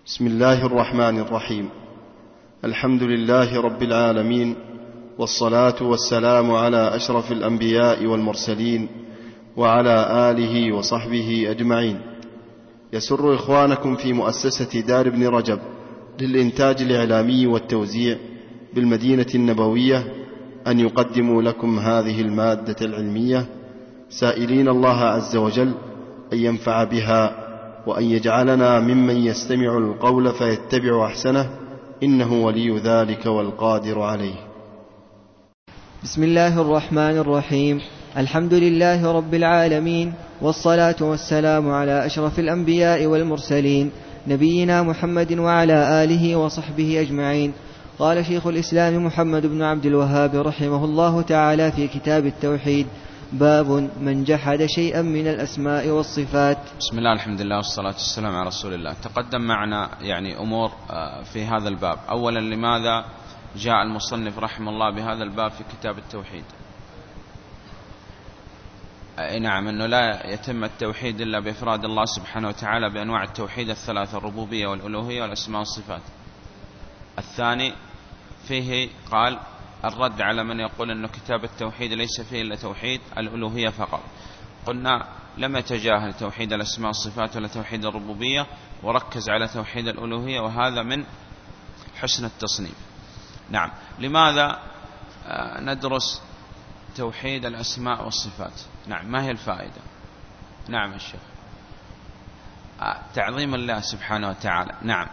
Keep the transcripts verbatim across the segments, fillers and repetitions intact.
بسم الله الرحمن الرحيم. الحمد لله رب العالمين، والصلاة والسلام على أشرف الأنبياء والمرسلين وعلى آله وصحبه أجمعين. يسر إخوانكم في مؤسسة دار ابن رجب للإنتاج الإعلامي والتوزيع بالمدينة النبوية أن يقدموا لكم هذه المادة العلمية، سائلين الله عز وجل أن ينفع بها وأن يجعلنا ممن يستمع القول فيتبع أحسنه، إنه ولي ذلك والقادر عليه. بسم الله الرحمن الرحيم. الحمد لله رب العالمين، والصلاة والسلام على أشرف الأنبياء والمرسلين نبينا محمد وعلى آله وصحبه أجمعين. قال شيخ الإسلام محمد بن عبد الوهاب رحمه الله تعالى في كتاب التوحيد: باب من جحد شيئا من الأسماء والصفات. بسم الله، الحمد لله، والصلاة والسلام على رسول الله. تقدم معنا يعني أمور في هذا الباب. أولا، لماذا جاء المصنف رحمه الله بهذا الباب في كتاب التوحيد؟ أي نعم، أنه لا يتم التوحيد إلا بإفراد الله سبحانه وتعالى بأنواع التوحيد الثلاثة: الربوبية والألوهية والأسماء والصفات. الثاني فيه قال الرد على من يقول أن كتاب التوحيد ليس فيه إلا توحيد الألوهية فقط. قلنا لم يتجاهل توحيد الأسماء والصفات ولا توحيد الربوبية، وركز على توحيد الألوهية، وهذا من حسن التصنيف. نعم. لماذا ندرس توحيد الأسماء والصفات؟ نعم، ما هي الفائدة؟ نعم الشيخ. تعظيم الله سبحانه وتعالى. نعم،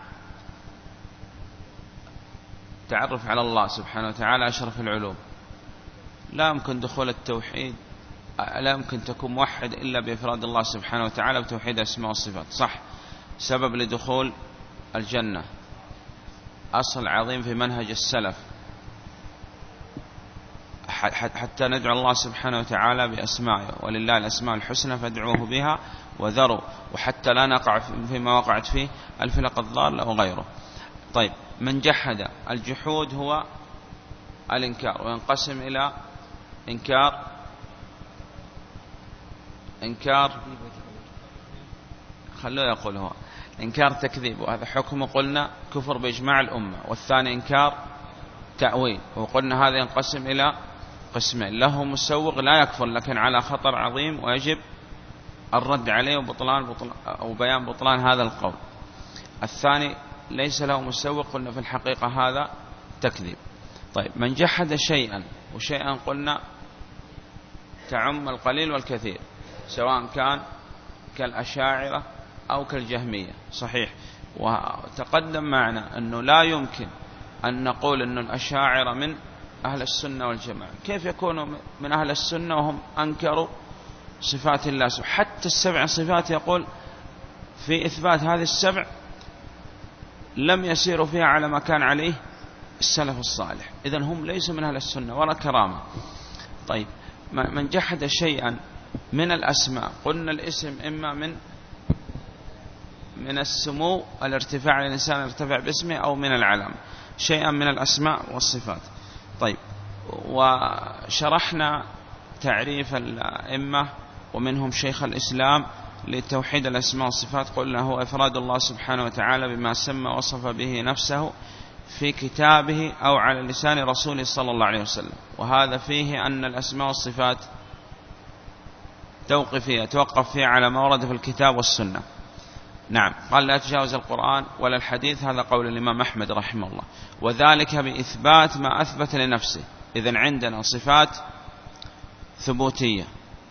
تعرف على الله سبحانه وتعالى أشرف العلوم. لا يمكن دخول التوحيد، لا يمكن تكون موحد إلا بإفراد الله سبحانه وتعالى بتوحيد الأسماء والصفات. صح، سبب لدخول الجنة، أصل عظيم في منهج السلف، حتى ندعو الله سبحانه وتعالى بأسمائه: ولله الأسماء الحسنى فادعوه بها وذروا، وحتى لا نقع فيما وقعت فيه الفرق الضالة وغيره. طيب، من جحد، الجحود هو الإنكار، وينقسم إلى إنكار إنكار خلوه يقول هو إنكار تكذيب، وهذا حكم قلنا كفر بإجماع الأمة. والثاني إنكار تأويل، وقلنا هذا ينقسم إلى قسمين: له مسوغ لا يكفر لكن على خطر عظيم ويجب الرد عليه وبطلان بطلان أو بيان بطلان هذا القول. الثاني ليس له مسوغ، قلنا في الحقيقة هذا تكذيب. طيب، من جحد شيئا، وشيئا قلنا تعم القليل والكثير، سواء كان كالأشاعرة أو كالجهمية. صحيح، وتقدم معنا أنه لا يمكن أن نقول أن الأشاعرة من أهل السنة والجماعة. كيف يكونوا من أهل السنة وهم أنكروا صفات الله؟ حتى السبع صفات يقول في إثبات هذه السبع لم يسيروا فيها على ما كان عليه السلف الصالح. إذن هم ليسوا من أهل السنة ولا كرامة. طيب، من جحد شيئا من الأسماء، قلنا الاسم إما من من السمو، الارتفاع، الإنسان يرتفع باسمه، أو من العلم، شيئا من الأسماء والصفات. طيب، وشرحنا تعريف الأئمة ومنهم شيخ الإسلام لتوحيد الأسماء والصفات. قلنا هو إفراد الله سبحانه وتعالى بما سمى وصف به نفسه في كتابه أو على لسان رسوله صلى الله عليه وسلم، وهذا فيه أن الأسماء والصفات توقف فيها توقف فيها على ما ورد في الكتاب والسنة. نعم، قال لا تجاوز القرآن ولا الحديث، هذا قول الإمام أحمد رحمه الله، وذلك بإثبات ما أثبت لنفسه. إذن عندنا صفات ثبوتية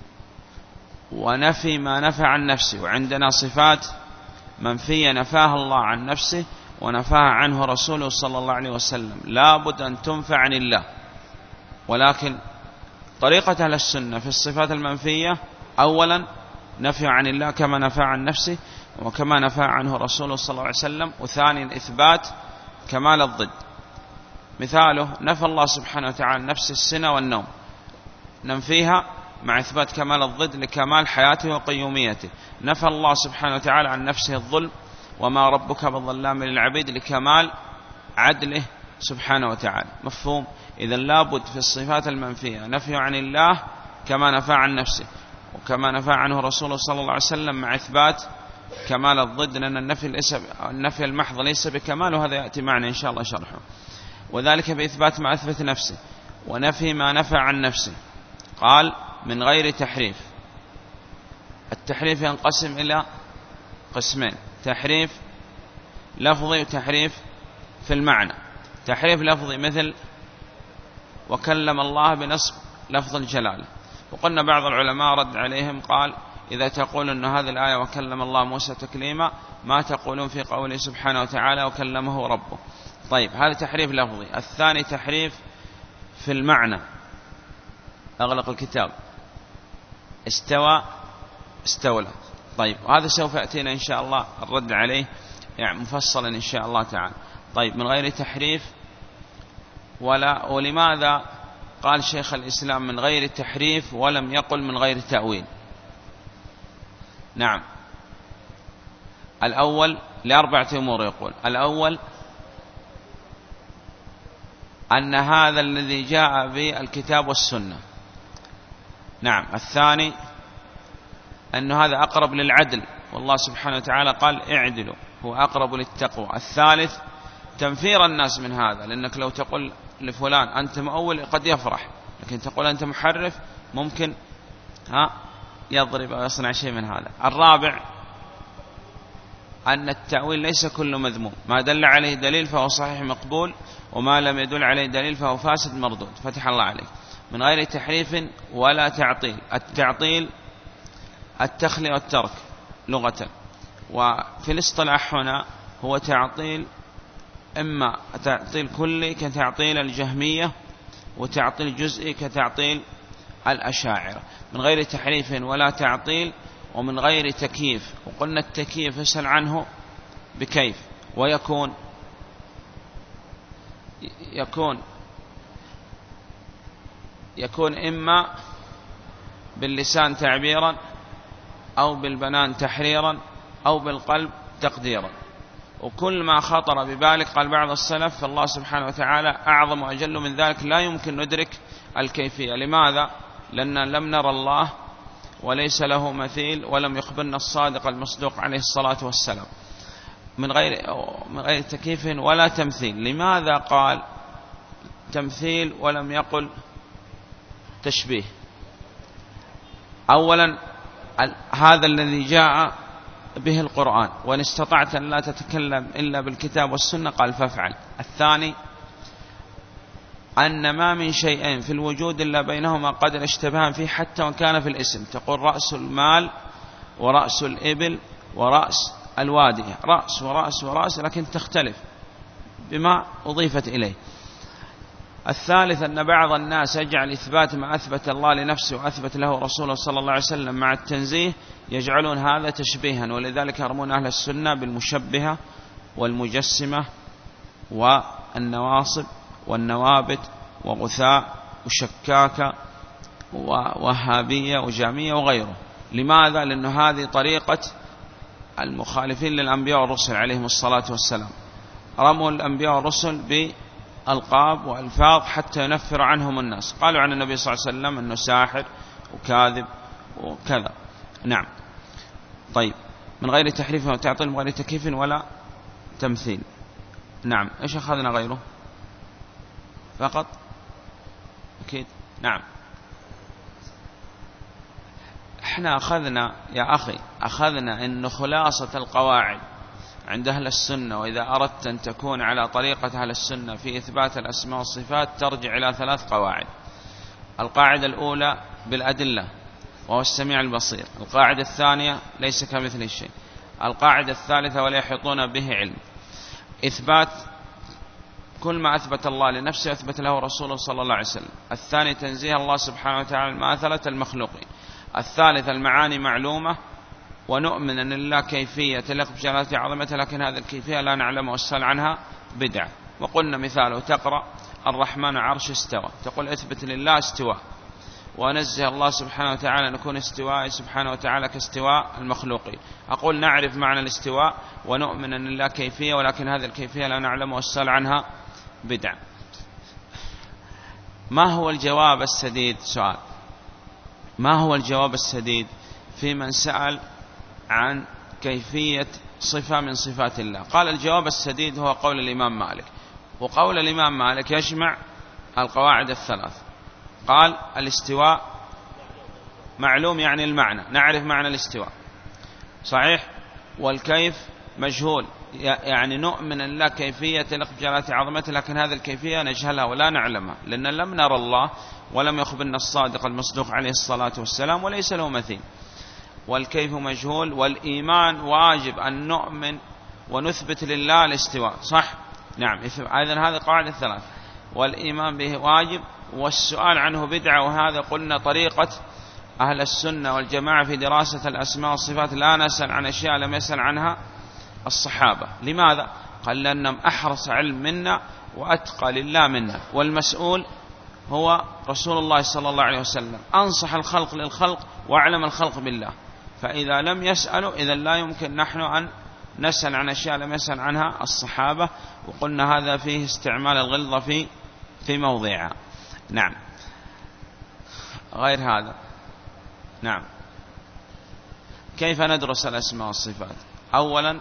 ونفي ما نفى عن نفسه، وعندنا صفات منفية نفاها الله عن نفسه ونفاها عنه رسوله صلى الله عليه وسلم، لا بد أن تنفع عن الله. ولكن طريقة أهل السنة في الصفات المنفية: أولا نفي عن الله كما نفى عن نفسه وكما نفى عنه رسوله صلى الله عليه وسلم، وثانيا إثبات كمال الضد. مثاله: نفى الله سبحانه وتعالى نفس السنة والنوم، ننفيها مع إثبات كمال الضد لكمال حياته وقيوميته. نفى الله سبحانه وتعالى عن نفسه الظلم، وما ربك بالظلام للعبيد، لكمال عدله سبحانه وتعالى. مفهوم؟ إذن لابد في الصفات المنفية نفي عن الله كما نفى عن نفسه وكما نفى عنه رسوله صلى الله عليه وسلم، مع إثبات كمال الضد، لأن النفي, ليس النفي المحض ليس بكمال، وهذا يأتي معنا إن شاء الله شرحه. وذلك بإثبات ما أثبت نفسه ونفي ما نفى عن نفسه. قال من غير تحريف. التحريف ينقسم إلى قسمين: تحريف لفظي وتحريف في المعنى. تحريف لفظي مثل وكلم الله بنصب لفظ الجلالة، وقلنا بعض العلماء رد عليهم قال إذا تقول أن هذه الآية وكلم الله موسى تكليما ما تقولون في قوله سبحانه وتعالى وكلمه ربه. طيب هذا تحريف لفظي. الثاني تحريف في المعنى. أغلق الكتاب. استوى استولى. طيب وهذا سوف يأتينا إن شاء الله الرد عليه يعني مفصلا إن شاء الله تعالى. طيب من غير تحريف ولا. ولماذا قال شيخ الإسلام من غير تحريف ولم يقل من غير تأويل؟ نعم، الأول لأربعة أمور يقول. الأول أن هذا الذي جاء بالكتاب والسنة. نعم. الثاني أن هذا أقرب للعدل، والله سبحانه وتعالى قال اعدلوا هو أقرب للتقوى. الثالث تنفير الناس من هذا، لأنك لو تقول لفلان أنت مؤول قد يفرح، لكن تقول أنت محرف ممكن ها يضرب أو يصنع شيء من هذا. الرابع أن التأويل ليس كل مذموم، ما دل عليه دليل فهو صحيح مقبول، وما لم يدل عليه دليل فهو فاسد مردود. فتح الله عليك. من غير تحريف ولا تعطيل. التعطيل التخلية والترك لغة، وفي الاصطلاح هنا هو تعطيل إما تعطيل كلي كتعطيل الجهمية، وتعطيل جزئي كتعطيل الأشاعرة. من غير تحريف ولا تعطيل، ومن غير تكييف. وقلنا التكييف اسأل عنه بكيف، ويكون يكون يكون إما باللسان تعبيرا، أو بالبنان تحريرا، أو بالقلب تقديرا. وكل ما خطر ببالك قال بعض السلف فالله سبحانه وتعالى أعظم وأجل من ذلك، لا يمكن ندرك الكيفية. لماذا؟ لأن لم نرى الله وليس له مثيل، ولم يخبرنا الصادق المصدوق عليه الصلاة والسلام. من غير من غير تكييف ولا تمثيل. لماذا قال تمثيل ولم يقل تشبيه؟ أولا هذا الذي جاء به القرآن، وإن استطعت أن لا تتكلم إلا بالكتاب والسنة قال فافعل. الثاني أن ما من شيئين في الوجود إلا بينهما قدر اشتباها فيه، حتى وكان في الاسم. تقول رأس المال ورأس الإبل ورأس الوادية، رأس ورأس ورأس، لكن تختلف بما أضيفت إليه. الثالث أن بعض الناس يجعل إثبات ما أثبت الله لنفسه وأثبت له رسوله صلى الله عليه وسلم مع التنزيه يجعلون هذا تشبيها، ولذلك يرمون أهل السنة بالمشبهة والمجسمة والنواصب والنوابت وغثاء وشكاكة ووهابية وجامية وغيره. لماذا؟ لأن هذه طريقة المخالفين للأنبياء والرسل عليهم الصلاة والسلام. رموا الأنبياء والرسل بألقاب وألفاظ حتى ينفر عنهم الناس. قالوا عن النبي صلى الله عليه وسلم أنه ساحر وكاذب وكذا. نعم. طيب من غير تحريف وتعطيل، من غير تكييف ولا تمثيل. نعم. إيش أخذنا غيره فقط؟ أكيد. نعم. احنا أخذنا يا أخي أخذنا إن خلاصة القواعد عند أهل السنة، وإذا أردت أن تكون على طريقة أهل السنة في إثبات الأسماء والصفات ترجع إلى ثلاث قواعد. القاعدة الأولى بالأدلة وهو السميع البصير. القاعدة الثانية ليس كمثله شيء. القاعدة الثالثة ولا يحيطون به علم. إثبات كل ما أثبت الله لنفسه أثبت له رسوله صلى الله عليه وسلم. الثاني تنزيه الله سبحانه وتعالى المماثلة المخلوقين. الثالث المعاني معلومة، ونؤمن أن لله كيفية تليق بجلالته عظمته، لكن هذه الكيفية لا نعلم والسؤال عنها بدعة. وقلنا مثاله تقرأ الرحمن عرش استوى، تقول اثبت لله استواء، ونزه الله سبحانه وتعالى أن يكون استواء سبحانه وتعالى كاستواء المخلوقين. أقول نعرف معنى الاستواء ونؤمن أن لله كيفية، ولكن هذه الكيفية لا نعلم والسؤال عنها بدعة. ما هو الجواب السديد؟ سؤال: ما هو الجواب السديد في من سأل عن كيفية صفة من صفات الله؟ قال الجواب السديد هو قول الإمام مالك، وقول الإمام مالك يجمع القواعد الثلاث. قال الاستواء معلوم يعني المعنى، نعرف معنى الاستواء صحيح، والكيف مجهول يعني نؤمن الله كيفية جلالة عظمته، لكن هذه الكيفية نجهلها ولا نعلمها لأن لم نرى الله ولم يخبرنا الصادق المصدوق عليه الصلاة والسلام وليس له مثيل. والكيف مجهول، والإيمان واجب أن نؤمن ونثبت لله الاستواء صح؟ نعم. إذن هذه قواعد الثلاث، والإيمان به واجب، والسؤال عنه بدعة. وهذا قلنا طريقة أهل السنة والجماعة في دراسة الأسماء والصفات، لا نسأل عن أشياء لم يسأل عنها الصحابة. لماذا؟ قال لأنهم أحرص علم منا وأتقى لله منا، والمسؤول هو رسول الله صلى الله عليه وسلم، أنصح الخلق للخلق وأعلم الخلق بالله. فإذا لم يسألوا إذا لا يمكن نحن أن نسأل عن أشياء لم يسأل عنها الصحابة. وقلنا هذا فيه استعمال الغلظة في في موضعها. نعم. غير هذا نعم. كيف ندرس الأسماء والصفات؟ أولا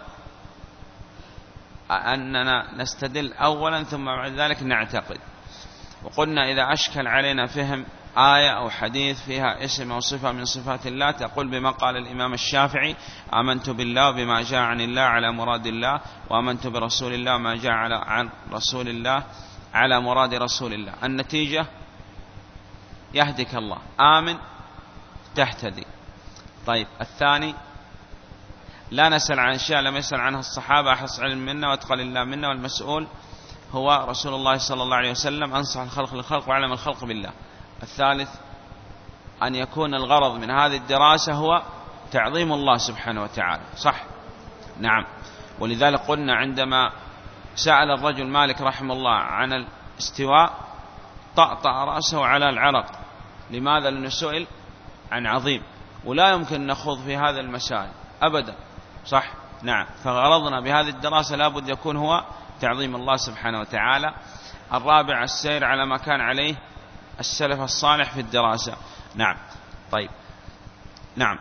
أننا نستدل أولا ثم بعد ذلك نعتقد. وقلنا إذا أشكل علينا فهم آية أو حديث فيها اسم أو صفة من صفات الله تقول بما قال الإمام الشافعي: آمنت بالله بما جاء عن الله على مراد الله، وآمنت برسول الله ما جاء عن رسول الله على مراد رسول الله. النتيجة يهدك الله، آمن تهتدي. طيب الثاني لا نسأل عن أشياء لم يسأل عنها الصحابة، أحرص علم منا واتقى لله منا، والمسؤول هو رسول الله صلى الله عليه وسلم، أنصح الخلق للخلق وأعلم الخلق بالله. الثالث أن يكون الغرض من هذه الدراسة هو تعظيم الله سبحانه وتعالى صح؟ نعم. ولذلك قلنا عندما سأل الرجل مالك رحمه الله عن الاستواء طأطأ رأسه على العرق. لماذا؟ لأنه سئل عن عظيم ولا يمكن نخوض في هذا المسائل أبدا صح؟ نعم. فغرضنا بهذه الدراسة لابد يكون هو تعظيم الله سبحانه وتعالى. الرابع السير على ما كان عليه السلف الصالح في الدراسة. نعم. طيب نعم.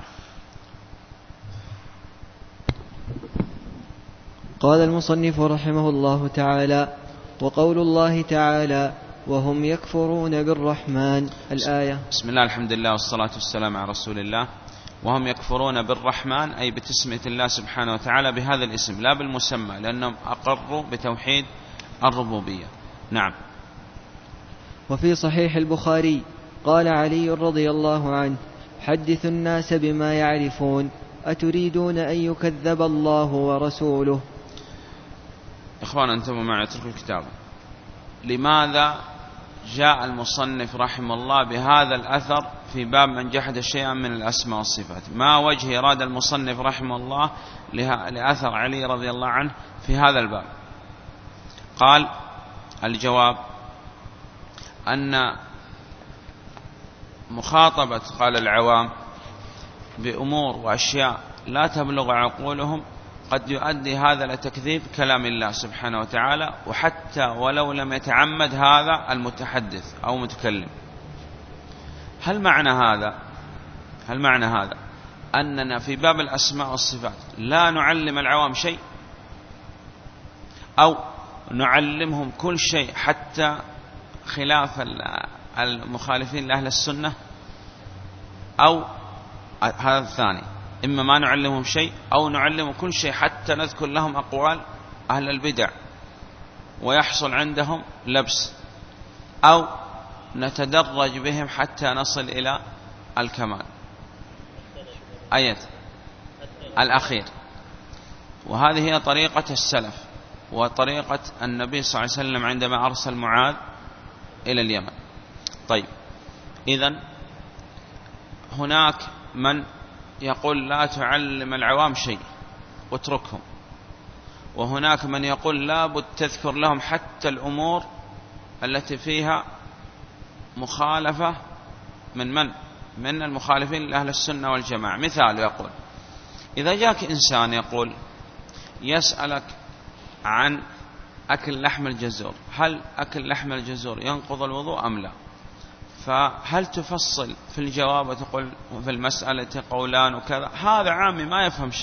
قال المصنف رحمه الله تعالى: وقول الله تعالى: وهم يكفرون بالرحمن، الآية. بسم الله الحمد لله والصلاة والسلام على رسول الله. وهم يكفرون بالرحمن أي بتسمية الله سبحانه وتعالى بهذا الاسم لا بالمسمى، لأنهم أقروا بتوحيد الربوبية. نعم. وفي صحيح البخاري قال علي رضي الله عنه: حدثوا الناس بما يعرفون، أتريدون أن يكذب الله ورسوله. إخوان انتبهوا معي، اتركوا الكتاب. لماذا جاء المصنف رحمه الله بهذا الأثر في باب من جحد شيئا من الأسماء والصفات؟ ما وجه إرادة المصنف رحمه الله لأثر علي رضي الله عنه في هذا الباب؟ قال الجواب أن مخاطبة قال العوام بأمور وأشياء لا تبلغ عقولهم قد يؤدي هذا لتكذيب كلام الله سبحانه وتعالى، وحتى ولو لم يتعمد هذا المتحدث أو متكلم. هل معنى هذا هل معنى هذا أننا في باب الأسماء والصفات لا نعلم العوام شيء، أو نعلمهم كل شيء حتى خلاف المخالفين لأهل السنة؟ أو هذا الثاني، إما ما نعلمهم شيء أو نعلمهم كل شيء حتى نذكر لهم أقوال أهل البدع ويحصل عندهم لبس، أو نتدرج بهم حتى نصل إلى الكمال. آية الأخير. وهذه هي طريقة السلف وطريقة النبي صلى الله عليه وسلم عندما أرسل معاذ إلى اليمن. طيب إذن هناك من يقول لا تعلم العوام شيء واتركهم، وهناك من يقول لا بد تذكر لهم حتى الأمور التي فيها مخالفة من من من المخالفين لأهل السنة والجماعة. مثال يقول: إذا جاك إنسان يقول يسألك عن أكل لحم الجزور، هل أكل لحم الجزور ينقض الوضوء أم لا؟ فهل تفصل في الجواب وتقول في المسألة قولان وكذا؟ هذا عامي ما يفهم شيء،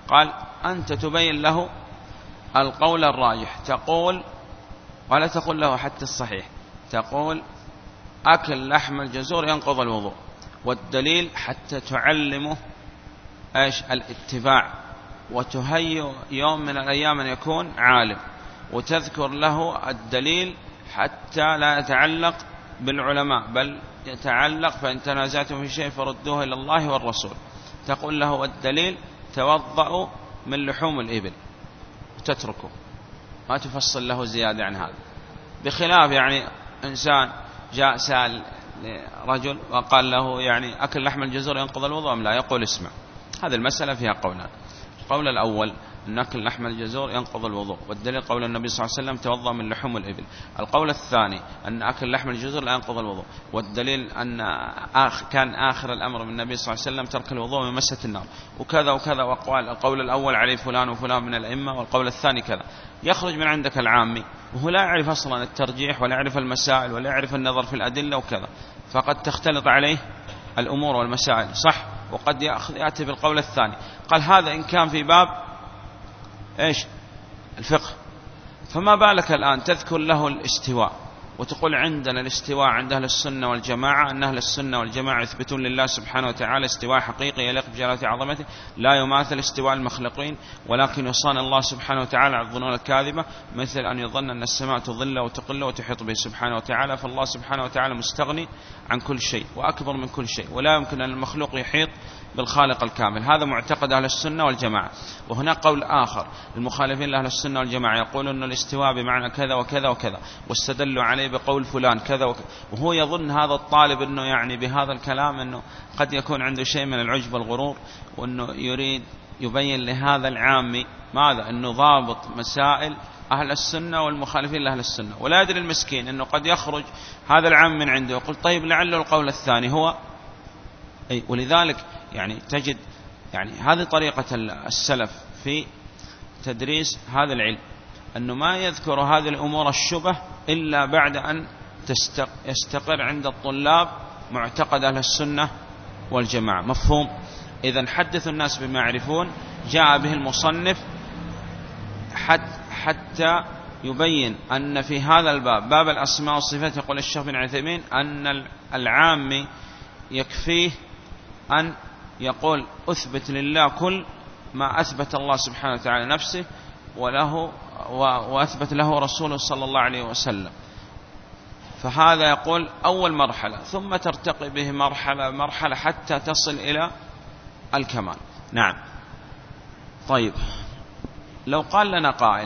قال أنت تبين له القول الراجح، تقول ولا تقول له حتى الصحيح، تقول أكل لحم الجزور ينقض الوضوء، والدليل حتى تعلمه إيش الاتباع، وتهيئ يوم من الأيام أن يكون عالم، وتذكر له الدليل حتى لا يتعلق بالعلماء بل يتعلق فإن تنازعتم في شيء فردوه إلى الله والرسول. تقول له الدليل توضأ من لحوم الإبل وتتركه، ما تفصل له زيادة عن هذا. بخلاف يعني إنسان جاء سأل رجل وقال له يعني أكل لحم الجزور ينقض الوضوء أم لا؟ يقول اسمع، هذه المسألة فيها قولان. القول الأول أن أكل لحم الجزور ينقض الوضوء، والدليل قول النبي صلى الله عليه وسلم توضأ من لحوم الإبل. القول الثاني أن أكل لحم الجزور لا ينقض الوضوء، والدليل أن آخ كان آخر الأمر من النبي صلى الله عليه وسلم ترك الوضوء من مسة النار، وكذا وكذا وأقوال. القول الأول عليه فلان وفلان من الأئمة، والقول الثاني كذا. يخرج من عندك العامي وهو لا يعرف أصلا الترجيح ولا يعرف المسائل ولا يعرف النظر في الأدلة وكذا، فقد تختلط عليه الأمور والمسائل، صح؟ وقد يأتي بالقول الثاني. قال هذا إن كان في باب إيش الفقه، فما بالك الآن تذكر له الاستواء وتقول عندنا الاستواء عند أهل السنة والجماعة، أن أهل السنة والجماعة يثبتون لله سبحانه وتعالى استواء حقيقي يليق بجلالة عظمته لا يماثل استواء المخلوقين، ولكن يصان الله سبحانه وتعالى على الظنون الكاذبة، مثل أن يظن أن السماء تظل وتقل وتحيط به سبحانه وتعالى. فالله سبحانه وتعالى مستغني عن كل شيء وأكبر من كل شيء، ولا يمكن أن المخلوق يحيط بالخالق الكامل. هذا معتقد أهل السنة والجماعة. وهناك قول آخر المخالفين لأهل السنة والجماعة يقولون أن الاستواء بمعنى كذا وكذا وكذا، واستدلوا عليه بقول فلان كذا وكذا، وهو يظن هذا الطالب أنه يعني بهذا الكلام أنه قد يكون عنده شيء من العجب والغرور، وأنه يريد يبين لهذا العامي ماذا؟ أنه ضابط مسائل أهل السنة والمخالفين لأهل السنة، ولا يدري المسكين أنه قد يخرج هذا العام من عنده ويقول طيب لعله القول الثاني هو أي. ولذلك يعني تجد يعني هذه طريقة السلف في تدريس هذا العلم، أنه ما يذكر هذه الأمور الشبه إلا بعد أن يستقر عند الطلاب معتقد أهل السنة والجماعة. مفهوم؟ إذن حدث الناس بما يعرفون. جاء به المصنف حتى يبين أن في هذا الباب باب الأسماء والصفات، يقول الشيخ بن عثيمين أن العام يكفيه أن يقول أثبت لله كل ما أثبت الله سبحانه وتعالى نفسه وله وأثبت له رسوله صلى الله عليه وسلم. فهذا يقول أول مرحلة، ثم ترتقي به مرحلة مرحلة حتى تصل إلى الكمال. نعم. طيب لو قال لنا قائل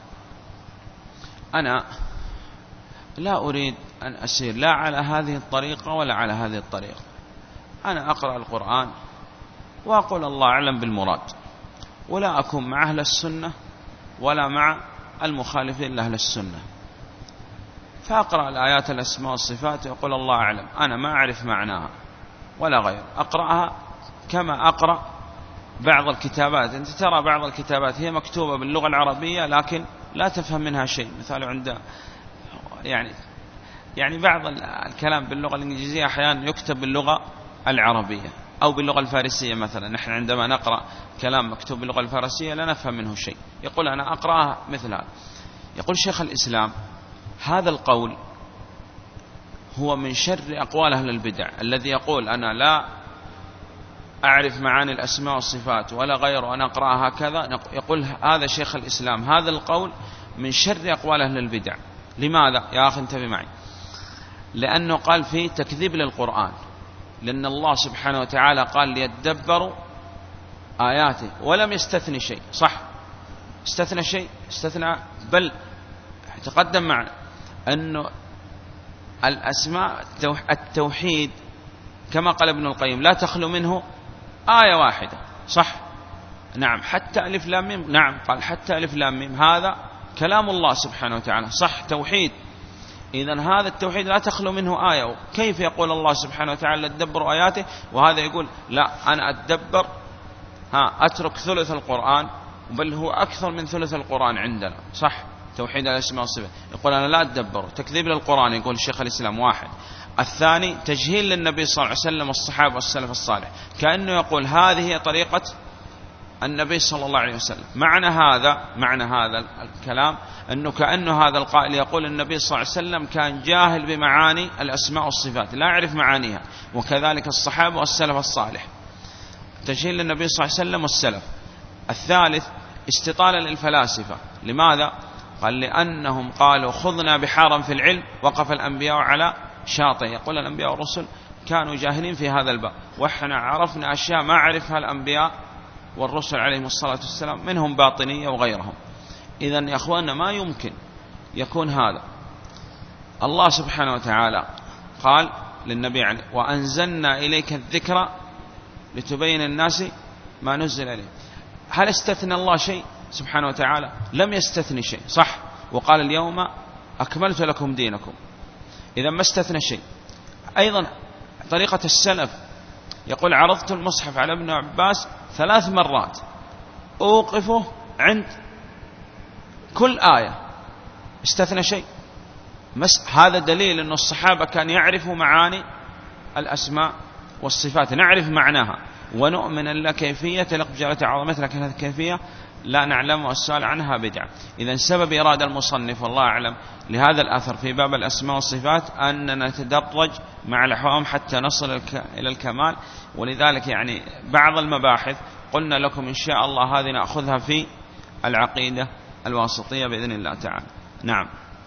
أنا لا أريد أن أسير لا على هذه الطريقة ولا على هذه الطريقة، أنا أقرأ القرآن وأقول الله أعلم بالمراد، ولا أكون مع أهل السنة ولا مع المخالفين لأهل السنة، فأقرأ الآيات الأسماء والصفات ويقول الله أعلم، أنا ما أعرف معناها ولا غير، أقرأها كما أقرأ بعض الكتابات. أنت ترى بعض الكتابات هي مكتوبة باللغة العربية لكن لا تفهم منها شيء، مثال عند يعني يعني بعض الكلام باللغة الإنجليزية أحيانا يكتب باللغة العربية أو باللغة الفارسية مثلا. نحن عندما نقرأ كلام مكتوب باللغة الفارسية لا نفهم منه شيء، يقول أنا أقرأها مثل هذا. يقول شيخ الإسلام هذا القول هو من شر أقوال أهل البدع، الذي يقول أنا لا أعرف معاني الأسماء والصفات ولا غير وأنا أقرأها هكذا. يقول هذا شيخ الإسلام هذا القول من شر أقوال أهل البدع. لماذا يا أخي انتبه معي؟ لأنه قال فيه تكذيب للقرآن، لأن الله سبحانه وتعالى قال ليتدبروا آياته ولم يستثني شيء. صح؟ استثنى شيء؟ استثنى بل تقدم معنا أنه الأسماء التوحيد كما قال ابن القيم لا تخلو منه آية واحدة. صح؟ نعم. حتى ألف لام ميم، نعم قال حتى ألف لام ميم هذا كلام الله سبحانه وتعالى. صح؟ توحيد. إذن هذا التوحيد لا تخلو منه آية. كيف يقول الله سبحانه وتعالى أتدبر آياته وهذا يقول لا أنا أتدبر ها أترك ثلث القرآن، بل هو أكثر من ثلث القرآن عندنا. صح؟ توحيد الأسماء والصفات. يقول أنا لا أتدبر، تكذيب للقرآن يقول الشيخ الإسلام واحد. الثاني تجهيل للنبي صلى الله عليه وسلم والصحابة والسلف الصالح، كأنه يقول هذه هي طريقة النبي صلى الله عليه وسلم. معنى هذا معنى هذا الكلام أنه كأنه هذا القائل يقول النبي صلى الله عليه وسلم كان جاهل بمعاني الأسماء والصفات، لا يعرف معانيها، وكذلك الصحابة والسلف الصالح. تجهيل للنبي صلى الله عليه وسلم والسلف. الثالث استطالة للفلاسفة. لماذا؟ قال لأنهم قالوا خذنا بحارا في العلم وقف الأنبياء على شاطئ. يقول الأنبياء والرسل كانوا جاهلين في هذا الباب، وإحنا عرفنا أشياء ما عرفها الأنبياء والرسل عليهم الصلاة والسلام، منهم باطنية وغيرهم. إذن يا أخواننا ما يمكن يكون هذا. الله سبحانه وتعالى قال للنبي عليه وأنزلنا إليك الذكر لتبين الناس ما نزل إليه. هل استثنى الله شيء سبحانه وتعالى؟ لم يستثني شيء، صح، وقال اليوم أكملت لكم دينكم، إذا ما استثنى شيء. أيضا طريقة السلف يقول عرضت المصحف على ابن عباس ثلاث مرات أوقفه عند كل آية، استثنى شيء؟ هذا دليل أن الصحابة كان يعرفوا معاني الأسماء والصفات، نعرف معناها ونؤمن أن لا كيفية تلق بجلالة عظمتها، لكن هذه الكيفية لا نعلم والسؤال عنها بدعة. إذن سبب إرادة المصنف والله أعلم لهذا الأثر في باب الأسماء والصفات أننا نتدرج مع الأحوام حتى نصل إلى الكمال. ولذلك يعني بعض المباحث قلنا لكم إن شاء الله هذه نأخذها في العقيدة الواسطية بإذن الله تعالى. نعم.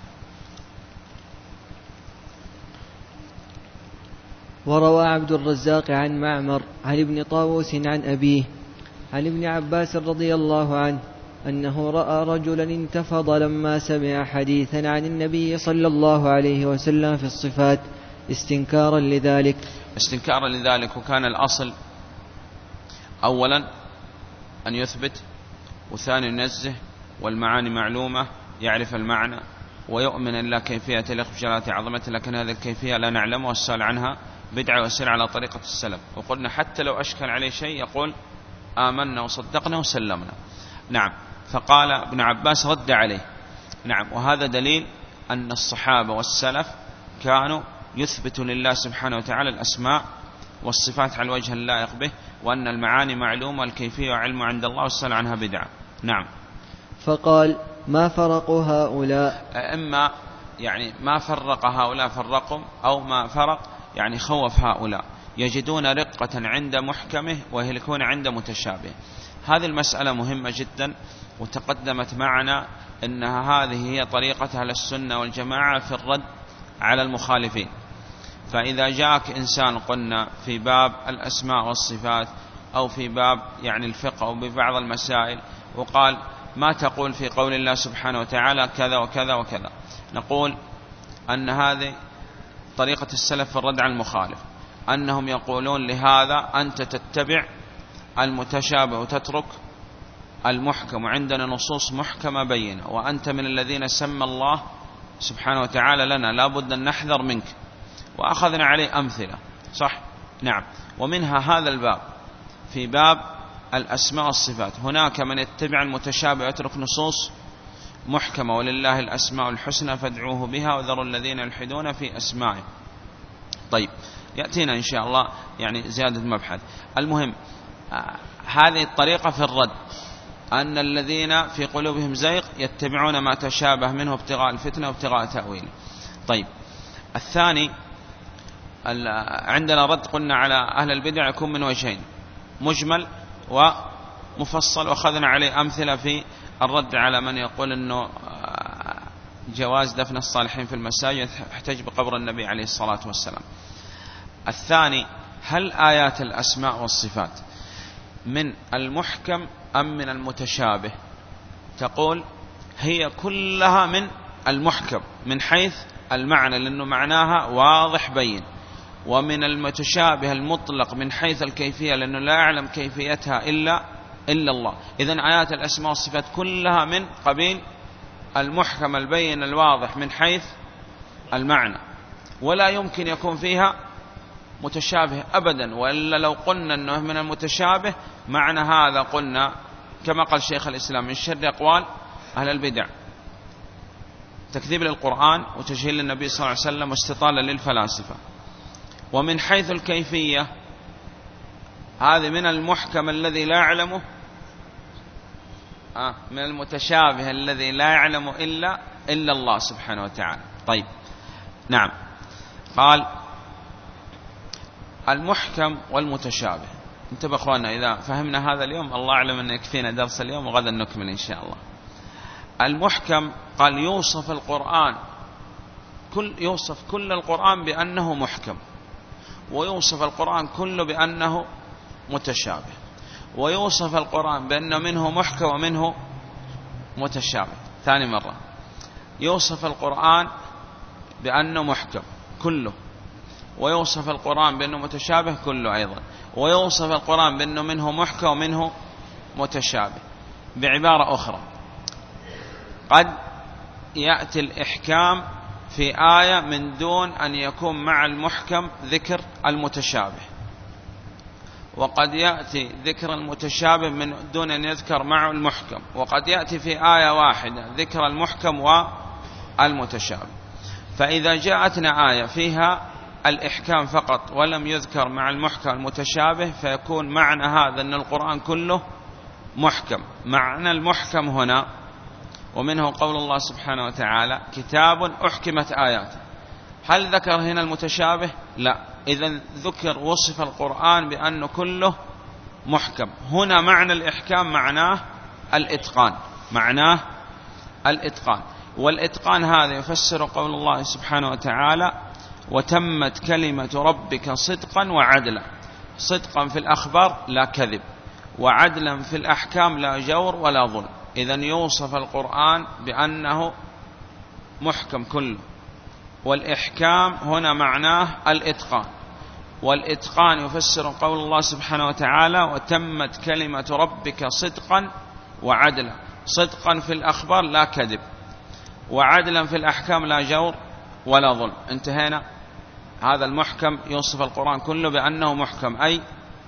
وروى عبد الرزاق عن معمر عن ابن طاووس عن أبيه عن ابن عباس رضي الله عنه أنه رأى رجلا انتفض لما سمع حديثا عن النبي صلى الله عليه وسلم في الصفات استنكارا لذلك استنكارا لذلك وكان الأصل أولا أن يثبت، وثاني ينزه، والمعاني معلومة، يعرف المعنى ويؤمن أن لا كيفية تليق بجلالة عظمته، لكن هذه الكيفية لا نعلمها والسؤال عنها بدعة ويسير على طريقة السلف. وقلنا حتى لو أشكل عليه شيء يقول آمنا وصدقنا وسلمنا. نعم. فقال ابن عباس رد عليه. نعم. وهذا دليل أن الصحابة والسلف كانوا يثبتوا لله سبحانه وتعالى الأسماء والصفات على الوجه اللائق به، وأن المعاني معلومة والكيفية وعلم عند الله والسؤال عنها بدعة. نعم. فقال ما فرق هؤلاء، إما يعني ما فرق هؤلاء فرقهم، أو ما فرق يعني خوف هؤلاء، يجدون رقة عند محكمه ويهلكون عند متشابه. هذه المسألة مهمة جدا، وتقدمت معنا أنها هذه هي طريقة أهل السنة والجماعة في الرد على المخالفين. فإذا جاءك إنسان قلنا في باب الأسماء والصفات أو في باب يعني الفقه أو ببعض المسائل وقال ما تقول في قول الله سبحانه وتعالى كذا وكذا وكذا، نقول أن هذه طريقة السلف في الرد على المخالف، أنهم يقولون لهذا أنت تتبع المتشابه وتترك المحكم، وعندنا نصوص محكمة بينة، وأنت من الذين سمى الله سبحانه وتعالى لنا لا بد أن نحذر منك، وأخذنا عليه أمثلة. صح. نعم. ومنها هذا الباب في باب الأسماء والصفات، هناك من يتبع المتشابه ويترك نصوص محكمة، ولله الأسماء الحسنى فادعوه بها وذروا الذين يلحدون في أسمائه. طيب يأتينا إن شاء الله يعني زيادة مبحث. المهم آه هذه الطريقة في الرد، أن الذين في قلوبهم زيغ يتبعون ما تشابه منه ابتغاء الفتنة وابتغاء تأويله. طيب الثاني عندنا رد قلنا على أهل البدع يكون من وجهين، مجمل ومفصل، وأخذنا عليه أمثلة في الرد على من يقول أنه جواز دفن الصالحين في المساجد يحتج بقبر النبي عليه الصلاة والسلام. الثاني هل آيات الأسماء والصفات من المحكم أم من المتشابه؟ تقول هي كلها من المحكم من حيث المعنى لأنه معناها واضح بين، ومن المتشابه المطلق من حيث الكيفية لأنه لا يعلم كيفيتها إلا إلا الله. إذن آيات الأسماء والصفات كلها من قبيل المحكم البين الواضح من حيث المعنى، ولا يمكن يكون فيها متشابه أبدا، وإلا لو قلنا أنه من المتشابه معنى هذا قلنا كما قال شيخ الإسلام من شر أقوال أهل البدع تكذيب للقرآن وتجهيل للنبي صلى الله عليه وسلم واستطالة للفلاسفة. ومن حيث الكيفية هذه من المحكم الذي لا يعلمه آه من المتشابه الذي لا يعلم إلا إلا الله سبحانه وتعالى. طيب نعم. قال المحكم والمتشابه. انتبه أخوانا، إذا فهمنا هذا اليوم الله أعلم أن يكفينا درس اليوم وغدا نكمل إن شاء الله. المحكم قال يوصف القرآن كل يوصف كل القرآن بأنه محكم، ويوصف القرآن كله بأنه متشابه، ويوصف القرآن بأنه منه محكم ومنه متشابه. ثاني مرة يوصف القرآن بأنه محكم كله، ويوصف القرآن بأنه متشابه كله أيضا، ويوصف القرآن بأنه منه محكم ومنه متشابه. بعبارة أخرى، قد يأتي الإحكام في آية من دون أن يكون مع المحكم ذكر المتشابه، وقد يأتي ذكر المتشابه من دون أن يذكر معه المحكم، وقد يأتي في آية واحدة ذكر المحكم والمتشابه. فإذا جاءتنا آية فيها الإحكام فقط ولم يذكر مع المحكم المتشابه، فيكون معنى هذا أن القرآن كله محكم. معنى المحكم هنا، ومنه قول الله سبحانه وتعالى كتاب أحكمت آياته. هل ذكر هنا المتشابه؟ لا. إذن ذكر وصف القرآن بأنه كله محكم. هنا معنى الإحكام معناه الإتقان، معناه الإتقان. والإتقان هذا يفسر قول الله سبحانه وتعالى وتمت كلمة ربك صدقا وعدلا. صدقا في الأخبار لا كذب، وعدلا في الأحكام لا جور ولا ظلم. إذن يوصف القرآن بأنه محكم كله، والإحكام هنا معناه الإتقان. والإتقان يفسر قول الله سبحانه وتعالى وتمت كلمة ربك صدقا وعدلا. صدقا في الأخبار لا كذب، وعدلا في الأحكام لا جور ولا ظلم. انتهينا. هذا المحكم يوصف القرآن كله بأنه محكم أي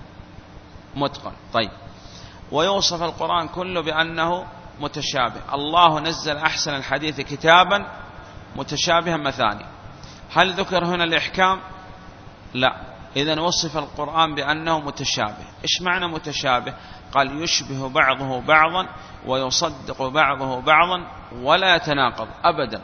متقن. طيب، ويوصف القرآن كله بأنه متشابه. الله نزل أحسن الحديث كتابا متشابها مثاني. هل ذكر هنا الإحكام؟ لا. إذن وصف القرآن بأنه متشابه. إيش معنى متشابه؟ قال يشبه بعضه بعضا ويصدق بعضه بعضا ولا يتناقض أبدا.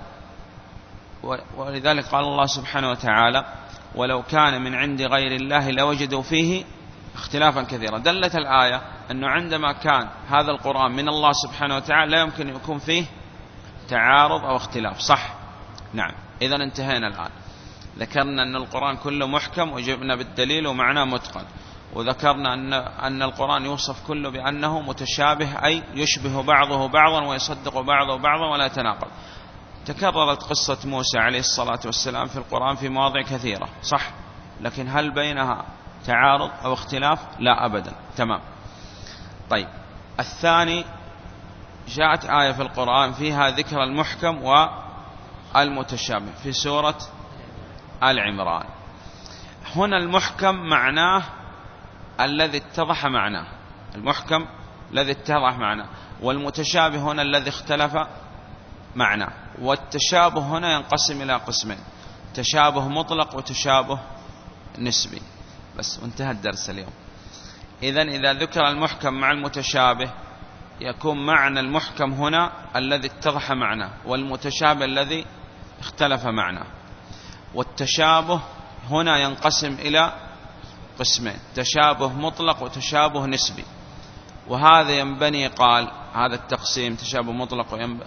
ولذلك قال الله سبحانه وتعالى ولو كان من عند غير الله لوجدوا فيه اختلافا كثيرا. دلت الآية أنه عندما كان هذا القرآن من الله سبحانه وتعالى لا يمكن يكون فيه تعارض أو اختلاف. صح؟ نعم. إذن انتهينا الآن. ذكرنا أن القرآن كله محكم وجبنا بالدليل ومعناه متقن، وذكرنا أن أن القرآن يوصف كله بأنه متشابه أي يشبه بعضه بعضا ويصدق بعضه بعضا ولا يتناقض. تكررت قصة موسى عليه الصلاة والسلام في القرآن في مواضع كثيرة، صح، لكن هل بينها تعارض أو اختلاف؟ لا أبدا. تمام. طيب، الثاني جاءت آية في القرآن فيها ذكر المحكم والمتشابه في سورة آل عمران. هنا المحكم معناه الذي اتضح معناه، المحكم الذي اتضح معناه، والمتشابه هنا الذي اختلف معناه. والتشابه هنا ينقسم إلى قسمين، تشابه مطلق وتشابه نسبي. بس وانتهى الدرس اليوم. إذن إذا ذكر المحكم مع المتشابه يكون معنى المحكم هنا الذي اتضح معناه، والمتشابه الذي اختلف معناه. والتشابه هنا ينقسم إلى قسمين، تشابه مطلق وتشابه نسبي. وهذا ينبني، قال هذا التقسيم تشابه مطلق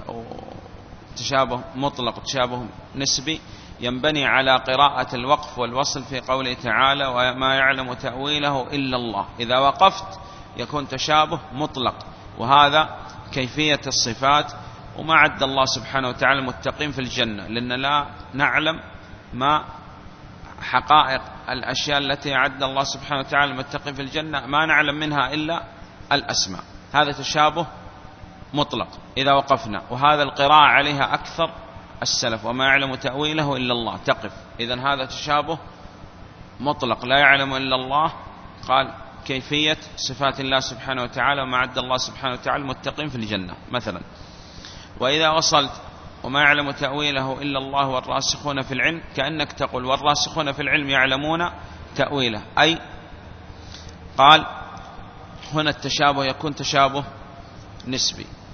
وتشابه مطلق وتشابه نسبي ينبني على قراءة الوقف والوصل في قوله تعالى وما يعلم تأويله إلا الله. إذا وقفت يكون تشابه مطلق، وهذا كيفية الصفات. وما عد الله سبحانه وتعالى المتقين في الجنة، لأن لا نعلم ما حقائق الأشياء التي عد الله سبحانه وتعالى المتقين في الجنة، ما نعلم منها إلا الأسماء. هذا تشابه مطلق إذا وقفنا، وهذا القراءة عليها أكثر السلف وما يعلم تأويله إلا الله تقف. إذن هذا تشابه مطلق لا يعلم إلا الله. قال كيفية صفات الله سبحانه وتعالى وما عد الله سبحانه وتعالى المتقين في الجنة مثلا. وإذا وصلت وما يعلم تأويله إلا الله والراسخون في العلم، كأنك تقول والراسخون في العلم يعلمون تأويله. أي قال هنا التشابه يكون تشابه نسبي.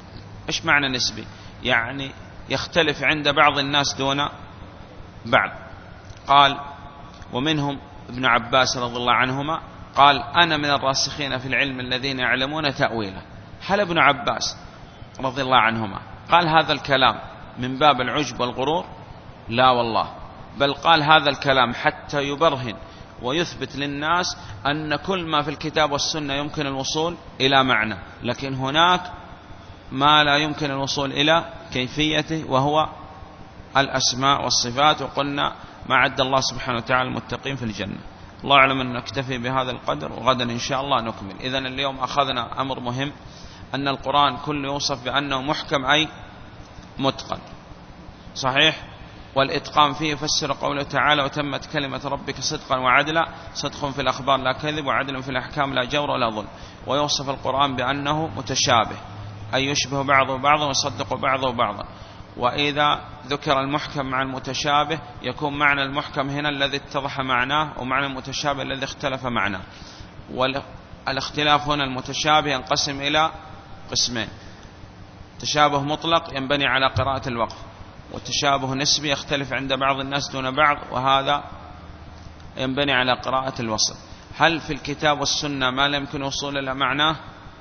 إيش معنى نسبي؟ يعني يختلف عند بعض الناس دون بعض. قال ومنهم ابن عباس رضي الله عنهما قال أنا من الراسخين في العلم الذين يعلمون تأويله. هل ابن عباس رضي الله عنهما قال هذا الكلام من باب العجب والغرور؟ لا والله، بل قال هذا الكلام حتى يبرهن ويثبت للناس أن كل ما في الكتاب والسنة يمكن الوصول إلى معنى، لكن هناك ما لا يمكن الوصول إلى كيفيته وهو الأسماء والصفات. وقلنا ما عد الله سبحانه وتعالى المتقين في الجنة. الله أعلم أن نكتفي بهذا القدر، وغدا إن شاء الله نكمل. إذن اليوم أخذنا أمر مهم، أن القرآن كله يوصف بأنه محكم أي متقن صحيح، والإتقان فيه يفسر قوله تعالى وتمت كلمة ربك صدقا وعدلا، صدق في الأخبار لا كذب، وعدل في الأحكام لا جور ولا ظلم. ويوصف القرآن بأنه متشابه أي يشبه بعضه بعضا ويصدق بعضه بعضا. وإذا ذكر المحكم مع المتشابه يكون معنى المحكم هنا الذي اتضح معناه، ومعنى المتشابه الذي اختلف معناه. والاختلاف هنا المتشابه ينقسم إلى قسمين: تشابه مطلق ينبني على قراءة الوقف، وتشابه نسبي يختلف عند بعض الناس دون بعض، وهذا ينبني على قراءة الوصل. هل في الكتاب والسنة ما لا يمكن وصول إلى معناه؟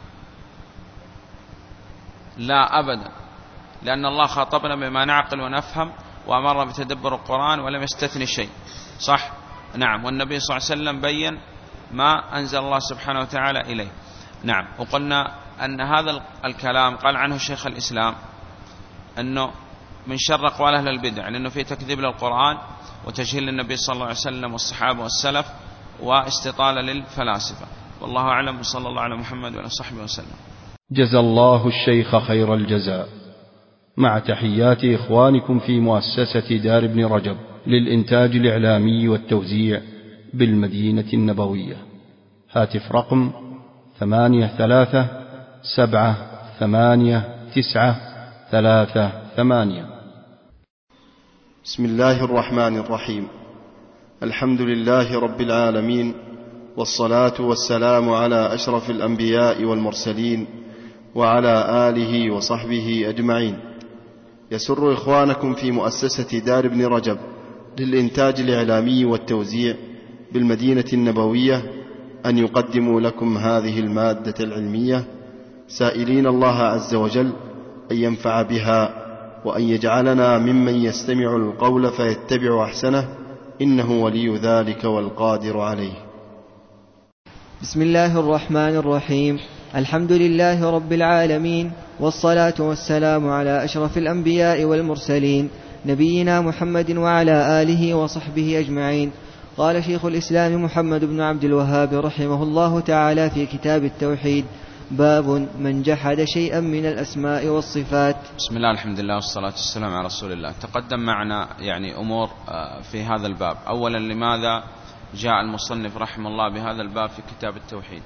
لا أبدا، لأن الله خاطبنا بما نعقل ونفهم وأمر بتدبر القرآن ولم يستثني شيء صح؟ نعم. والنبي صلى الله عليه وسلم بين ما أنزل الله سبحانه وتعالى إليه. نعم. وقلنا أن هذا الكلام قال عنه شيخ الإسلام أنه من شر أقوال أهل البدع، لأنه فيه تكذيب للقرآن وتجهيل للنبي صلى الله عليه وسلم والصحابة والسلف واستطالة للفلاسفة. والله أعلم، وصلى الله على محمد وعلى صحبه وسلم. جزى الله الشيخ خير الجزاء، مع تحيات إخوانكم في مؤسسة دار ابن رجب للإنتاج الإعلامي والتوزيع بالمدينة النبوية. هاتف رقم ثمانية ثلاثة سبعة ثمانية تسعة ثلاثة ثمانية. بسم الله الرحمن الرحيم. الحمد لله رب العالمين، والصلاة والسلام على أشرف الأنبياء والمرسلين وعلى آله وصحبه أجمعين. يسر إخوانكم في مؤسسة دار ابن رجب للإنتاج الإعلامي والتوزيع بالمدينة النبوية أن يقدموا لكم هذه المادة العلمية، سائلين الله عز وجل أن ينفع بها وأن يجعلنا ممن يستمع القول فيتبع أحسنه، إنه ولي ذلك والقادر عليه. بسم الله الرحمن الرحيم. الحمد لله رب العالمين، والصلاة والسلام على أشرف الأنبياء والمرسلين نبينا محمد وعلى آله وصحبه أجمعين. قال شيخ الإسلام محمد بن عبد الوهاب رحمه الله تعالى في كتاب التوحيد: باب من جحد شيئا من الأسماء والصفات. بسم الله الحمد لله والصلاة والسلام على رسول الله. تقدم معنا يعني أمور في هذا الباب. أولا، لماذا جاء المصنف رحمه الله بهذا الباب في كتاب التوحيد؟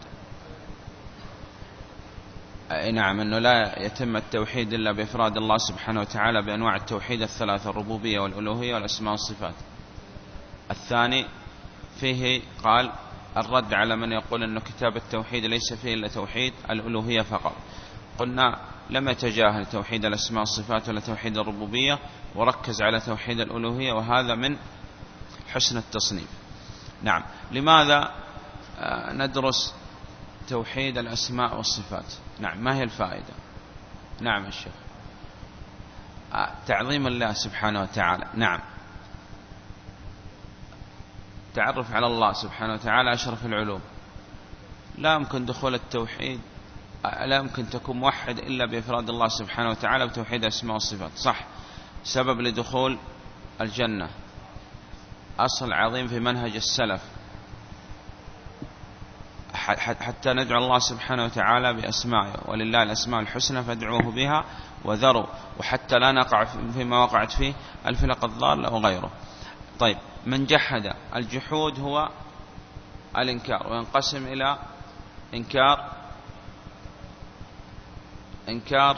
أي نعم، أنه لا يتم التوحيد إلا بإفراد الله سبحانه وتعالى بأنواع التوحيد الثلاثة: الربوبية والألوهية والأسماء والصفات. الثاني فيه قال الرد على من يقول أن كتاب التوحيد ليس فيه إلا توحيد الألوهية فقط. قلنا لم يتجاهل توحيد الأسماء والصفات ولا توحيد الربوبية، وركز على توحيد الألوهية، وهذا من حسن التصنيف. نعم. لماذا ندرس توحيد الأسماء والصفات؟ نعم. ما هي الفائدة؟ نعم الشيخ. تعظيم الله سبحانه وتعالى. نعم. تعرف على الله سبحانه وتعالى أشرف العلوم. لا يمكن دخول التوحيد، لا يمكن تكون موحد إلا بإفراد الله سبحانه وتعالى بتوحيد الأسماء والصفات. صح، سبب لدخول الجنة، أصل عظيم في منهج السلف، حتى ندعو الله سبحانه وتعالى بأسمائه: ولله الأسماء الحسنى فادعوه بها وذروا، وحتى لا نقع فيما وقعت فيه الفرق الضالة أو غيره. طيب، من جحد، الجحود هو الإنكار، وينقسم إلى إنكار إنكار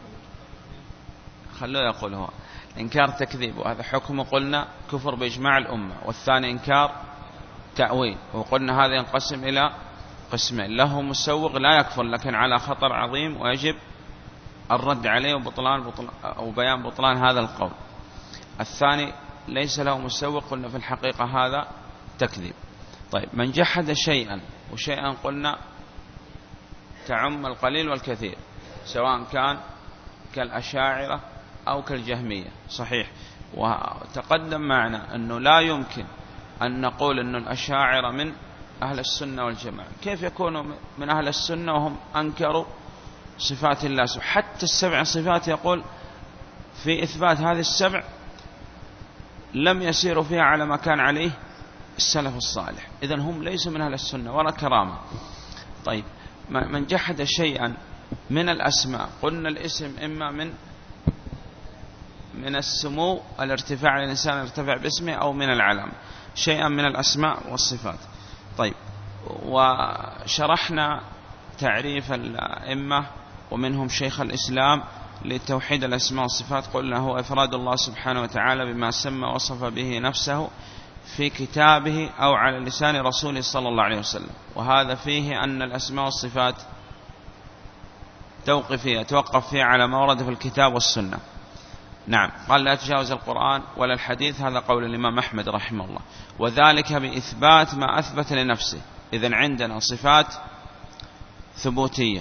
خلوه يقول هو إنكار تكذيب، وهذا حكم قلنا كفر بإجماع الأمة. والثاني إنكار تأويل، وقلنا هذا ينقسم إلى قسمين: له مسوغ لا يكفر لكن على خطر عظيم ويجب الرد عليه وبطلان بطلان أو بيان بطلان هذا القول. الثاني ليس له مسوق، قلنا في الحقيقة هذا تكذيب. طيب من جحد شيئا، وشيئا قلنا تعم القليل والكثير، سواء كان كالأشاعرة أو كالجهمية، صحيح. وتقدم معنا أنه لا يمكن أن نقول أن الأشاعرة من أهل السنة والجماعة. كيف يكونوا من أهل السنة وهم أنكروا صفات الله؟ حتى السبع صفات يقول في إثبات هذه السبع لم يسيروا فيها على ما كان عليه السلف الصالح. إذن هم ليسوا من أهل السنة ولا كرامة. طيب من جحد شيئا من الأسماء، قلنا الاسم إما من من السمو الارتفاع، الإنسان ارتفع باسمه، أو من العلم، شيئا من الأسماء والصفات. طيب وشرحنا تعريف الأئمة ومنهم شيخ الإسلام لتوحيد الأسماء والصفات، قلنا هو إفراد الله سبحانه وتعالى بما سمى وصف به نفسه في كتابه أو على لسان رسوله صلى الله عليه وسلم. وهذا فيه أن الأسماء والصفات توقف فيها توقف فيها على ما ورد في الكتاب والسنة. نعم، قال لا تجاوز القرآن ولا الحديث، هذا قول الإمام أحمد رحمه الله، وذلك بإثبات ما أثبت لنفسه. إذن عندنا صفات ثبوتية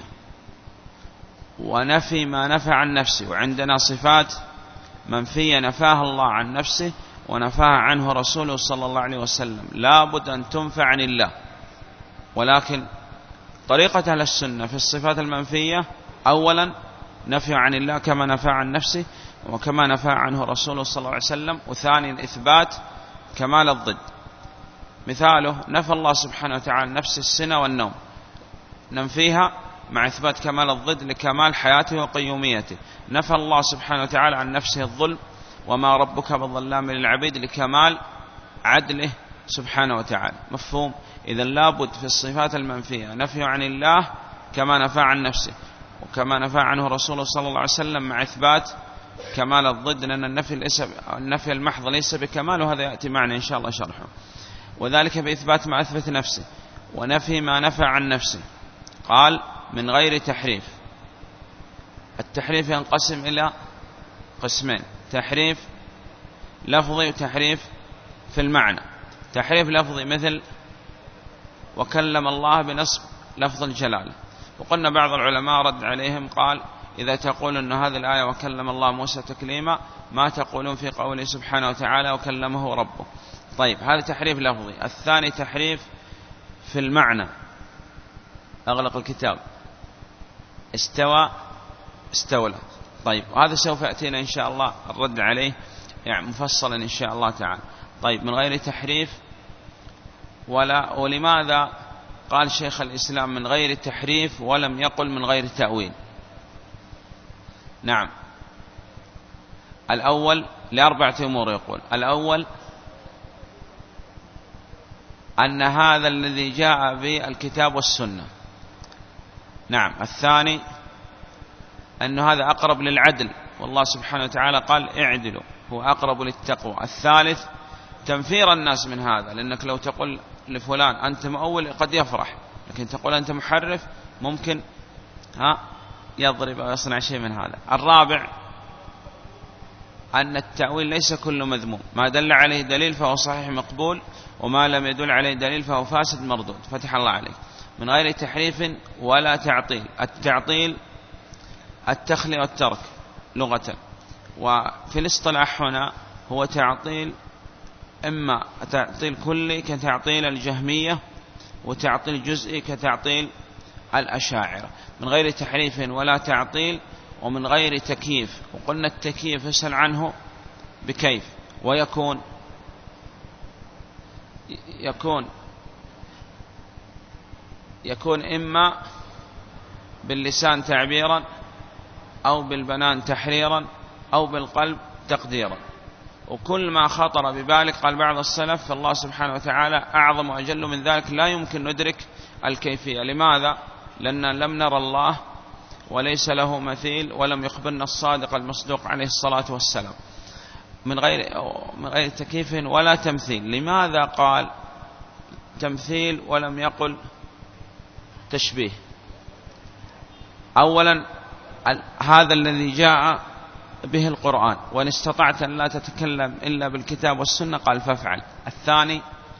ونفي ما نفى عن نفسه، وعندنا صفات منفية نفاها الله عن نفسه ونفاها عنه رسوله صلى الله عليه وسلم، لا بد أن تنفع عن الله. ولكن طريقة أهل السنة في الصفات المنفية أولا نفي عن الله كما نفى عن نفسه وكما نفى عنه رسوله صلى الله عليه وسلم، وثانيا إثبات كمال الضد. مثاله نفى الله سبحانه وتعالى نفس السنة والنوم، ننفيها مع إثبات كمال الضد لكمال حياته وقيوميته. نفى الله سبحانه وتعالى عن نفسه الظلم، وما ربك بالظلام للعبيد، لكمال عدله سبحانه وتعالى. مفهوم؟ إذن لابد في الصفات المنفية نفي عن الله كما نفى عن نفسه وكما نفى عنه رسوله صلى الله عليه وسلم، مع إثبات كمال الضد، لأن النفي, ليس النفي المحض ليس بكمال، وهذا يأتي معنا إن شاء الله شرحه. وذلك بإثبات ما أثبت نفسه ونفي ما نفى عن نفسه. قال من غير تحريف. التحريف ينقسم إلى قسمين: تحريف لفظي وتحريف في المعنى. تحريف لفظي مثل وكلم الله بنصب لفظ الجلالة، وقلنا بعض العلماء رد عليهم قال إذا تقول أن هذه الآية وكلم الله موسى تكليما، ما تقولون في قوله سبحانه وتعالى وكلمه ربه. طيب هذا تحريف لفظي. الثاني تحريف في المعنى. أغلق الكتاب. استوى استولى. طيب هذا سوف يأتينا إن شاء الله الرد عليه يعني مفصلا إن شاء الله تعالى. طيب من غير تحريف ولا. ولماذا قال شيخ الإسلام من غير تحريف ولم يقل من غير تأويل؟ نعم، الأول لأربعة أمور. يقول الأول أن هذا الذي جاء به الكتاب والسنة. نعم. الثاني أن هذا أقرب للعدل، والله سبحانه وتعالى قال اعدلوا هو أقرب للتقوى. الثالث تنفير الناس من هذا، لأنك لو تقول لفلان أنت مؤول قد يفرح، لكن تقول أنت محرف ممكن ها يضرب أو يصنع شيء من هذا. الرابع أن التأويل ليس كل مذموم، ما دل عليه دليل فهو صحيح مقبول، وما لم يدل عليه دليل فهو فاسد مردود. فتح الله عليك. من غير تحريف ولا تعطيل. التعطيل التخلي والترك لغة، وفي الاصطلاح هنا هو تعطيل إما تعطيل كلي كتعطيل الجهمية، وتعطيل جزئي كتعطيل الأشاعرة. من غير تحريف ولا تعطيل، ومن غير تكييف. وقلنا التكييف يسأل عنه بكيف، ويكون يكون يكون إما باللسان تعبيرا، أو بالبنان تحريرا، أو بالقلب تقديرا. وكل ما خطر ببالك قال بعض السلف فالله سبحانه وتعالى أعظم وأجل من ذلك، لا يمكن ندرك الكيفية. لماذا؟ لأن لم نرى الله وليس له مثيل، ولم يخبرنا الصادق المصدوق عليه الصلاة والسلام. من غير من غير تكييف ولا تمثيل. لماذا قال تمثيل ولم يقل تشبيه؟ أولا هذا الذي جاء به القرآن، وإن استطعت أن لا تتكلم إلا بالكتاب والسنة قال فافعل. الثاني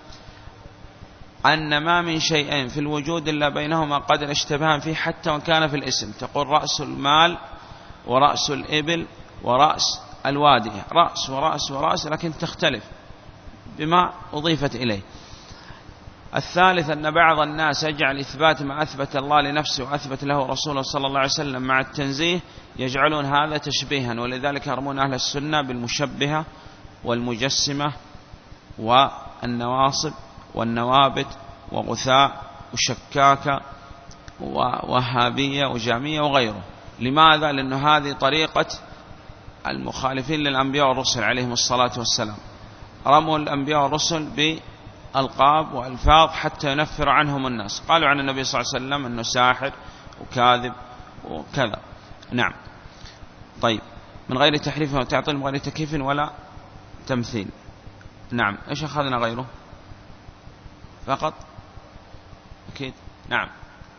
أن ما من شيئين في الوجود إلا بينهما قدر اشتباها فيه حتى وإن كان في الاسم. تقول رأس المال ورأس الإبل ورأس الوادي، رأس ورأس ورأس لكن تختلف بما أضيفت إليه. الثالث أن بعض الناس يجعل إثبات ما أثبت الله لنفسه وأثبت له رسوله صلى الله عليه وسلم مع التنزيه يجعلون هذا تشبيها، ولذلك يرمون أهل السنة بالمشبهة والمجسمة والنواصب والنوابت وغثاء وشكاكة ووهابية وجامية وغيره. لماذا؟ لأن هذه طريقة المخالفين للأنبياء والرسل عليهم الصلاة والسلام، رموا الأنبياء والرسل بألقاب وألفاظ حتى ينفر عنهم الناس. قالوا عن النبي صلى الله عليه وسلم أنه ساحر وكاذب وكذا. نعم. طيب، من غير تحريف وتعطيل، من غير تكييف ولا تمثيل. نعم. إيش أخذنا غيره فقط؟ أكيد. نعم.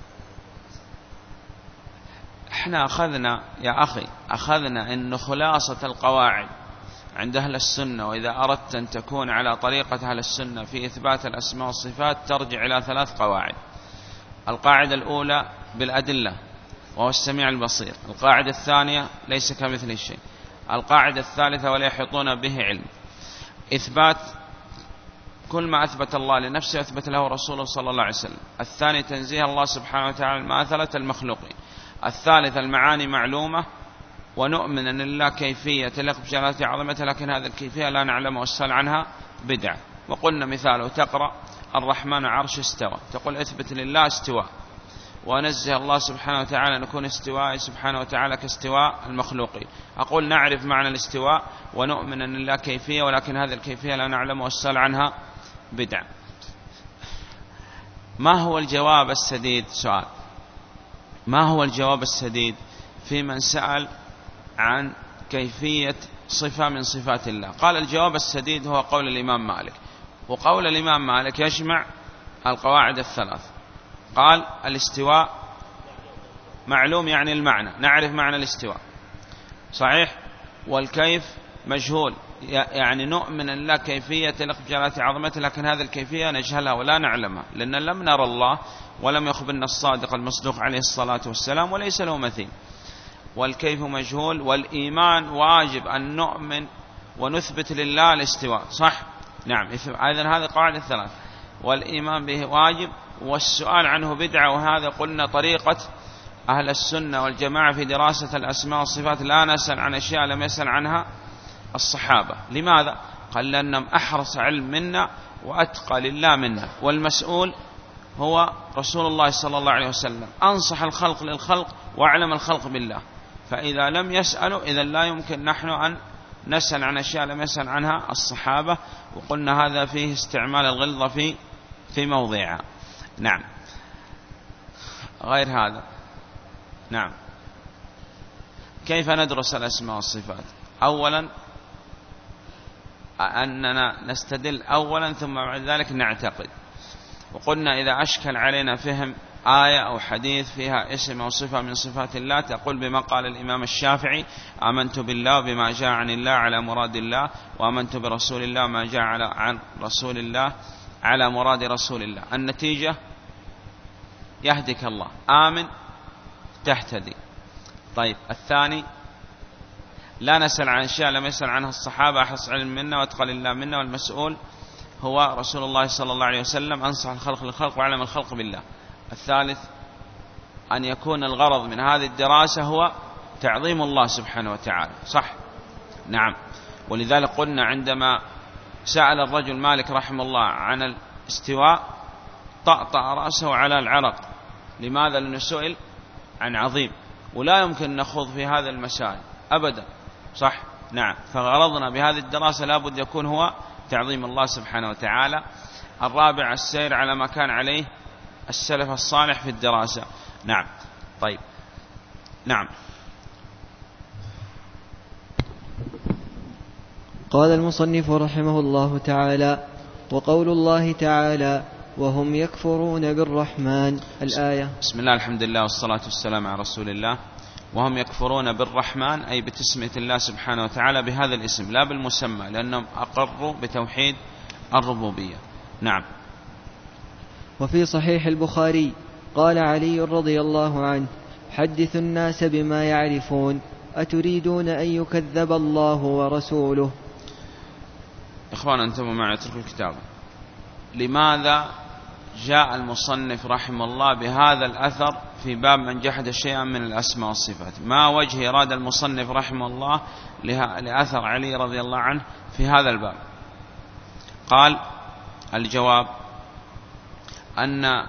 احنا أخذنا يا أخي أخذنا أن خلاصة القواعد عند أهل السنة، وإذا أردت أن تكون على طريقة أهل السنة في إثبات الأسماء والصفات ترجع إلى ثلاث قواعد. القاعدة الأولى بالأدلة وهو السميع البصير. القاعدة الثانية ليس كمثله شيء. القاعدة الثالثة ولا يحيطون به علم. إثبات كل ما أثبت الله لنفسه أثبت له رسوله صلى الله عليه وسلم. الثاني تنزيه الله سبحانه وتعالى المماثلة المخلوقين. الثالث المعاني معلومة ونؤمن أن لله كيفية تليق بجلاله عظمته، لكن هذه الكيفية لا نعلم والسؤال عنها بدعة. وقلنا مثاله تقرأ الرحمن عرش استوى، تقول اثبت لله استواء، ونزه الله سبحانه وتعالى أن يكون استواء سبحانه وتعالى كاستواء المخلوقين. أقول نعرف معنى الاستواء ونؤمن أن لله كيفية، ولكن هذه الكيفية لا نعلم والسؤال عنها بدعة. ما هو الجواب السديد؟ سؤال، ما هو الجواب السديد في من سأل عن كيفية صفة من صفات الله؟ قال الجواب السديد هو قول الإمام مالك، وقول الإمام مالك يجمع القواعد الثلاث. قال الاستواء معلوم يعني المعنى، نعرف معنى الاستواء صحيح، والكيف مجهول يعني نؤمن أن لا كيفية تليق بجلالة عظمته، لكن هذه الكيفية نجهلها ولا نعلمها لأن لم نرى الله ولم يخبرنا الصادق المصدوق عليه الصلاة والسلام وليس له مثيل. والكيف مجهول. والإيمان واجب أن نؤمن ونثبت لله الاستواء صح؟ نعم. إذن هذه قواعد الثلاث، والإيمان به واجب، والسؤال عنه بدعة. وهذا قلنا طريقة أهل السنة والجماعة في دراسة الأسماء والصفات، لا نسأل عن أشياء لم يسأل عنها الصحابة. لماذا؟ قال لأنهم أحرص علم منا وأتقى لله منا، والمسؤول هو رسول الله صلى الله عليه وسلم، أنصح الخلق للخلق وأعلم الخلق بالله. فإذا لم يسألوا إذا لا يمكن نحن أن نسأل عن أشياء لم يسأل عنها الصحابة. وقلنا هذا فيه استعمال الغلظة في في موضعها. نعم. غير هذا نعم. كيف ندرس الأسماء والصفات؟ أولا أننا نستدل أولا ثم بعد ذلك نعتقد. وقلنا إذا أشكل علينا فهم آية أو حديث فيها اسم أو صفة من صفات الله تقول بما قال الإمام الشافعي آمنت بالله بما جاء عن الله على مراد الله، وآمنت برسول الله ما جاء عن رسول الله على مراد رسول الله. النتيجة يهدك الله، آمن تهتدي. طيب الثاني لا نسأل عن أشياء لم يسأل عنها الصحابة، أحرص علم منا واتقى لله منا، والمسؤول هو رسول الله صلى الله عليه وسلم، أنصح الخلق للخلق وأعلم الخلق بالله. الثالث أن يكون الغرض من هذه الدراسة هو تعظيم الله سبحانه وتعالى صح؟ نعم. ولذلك قلنا عندما سأل الرجل مالك رحمه الله عن الاستواء طأطأ رأسه على العرق. لماذا؟ لأنه سئل عن عظيم ولا يمكن نخوض في هذا المسائل أبدا صح؟ نعم. فغرضنا بهذه الدراسة لابد يكون هو تعظيم الله سبحانه وتعالى. الرابع السير على ما كان عليه السلف الصالح في الدراسة. نعم. طيب نعم. قال المصنف رحمه الله تعالى: وقول الله تعالى وهم يكفرون بالرحمن، الآية. بسم الله الحمد لله والصلاة والسلام على رسول الله وهم يكفرون بالرحمن أي بتسمية الله سبحانه وتعالى بهذا الاسم لا بالمسمى، لأنهم أقروا بتوحيد الربوبية. نعم. وفي صحيح البخاري قال علي رضي الله عنه: حدثوا الناس بما يعرفون، أتريدون أن يكذب الله ورسوله. إخوان انتبهوا معي، اتركوا الكتاب. لماذا جاء المصنف رحمه الله بهذا الأثر في باب من جحد شيئا من الأسماء والصفات؟ ما وجه إرادة المصنف رحمه الله لأثر علي رضي الله عنه في هذا الباب؟ قال: الجواب أن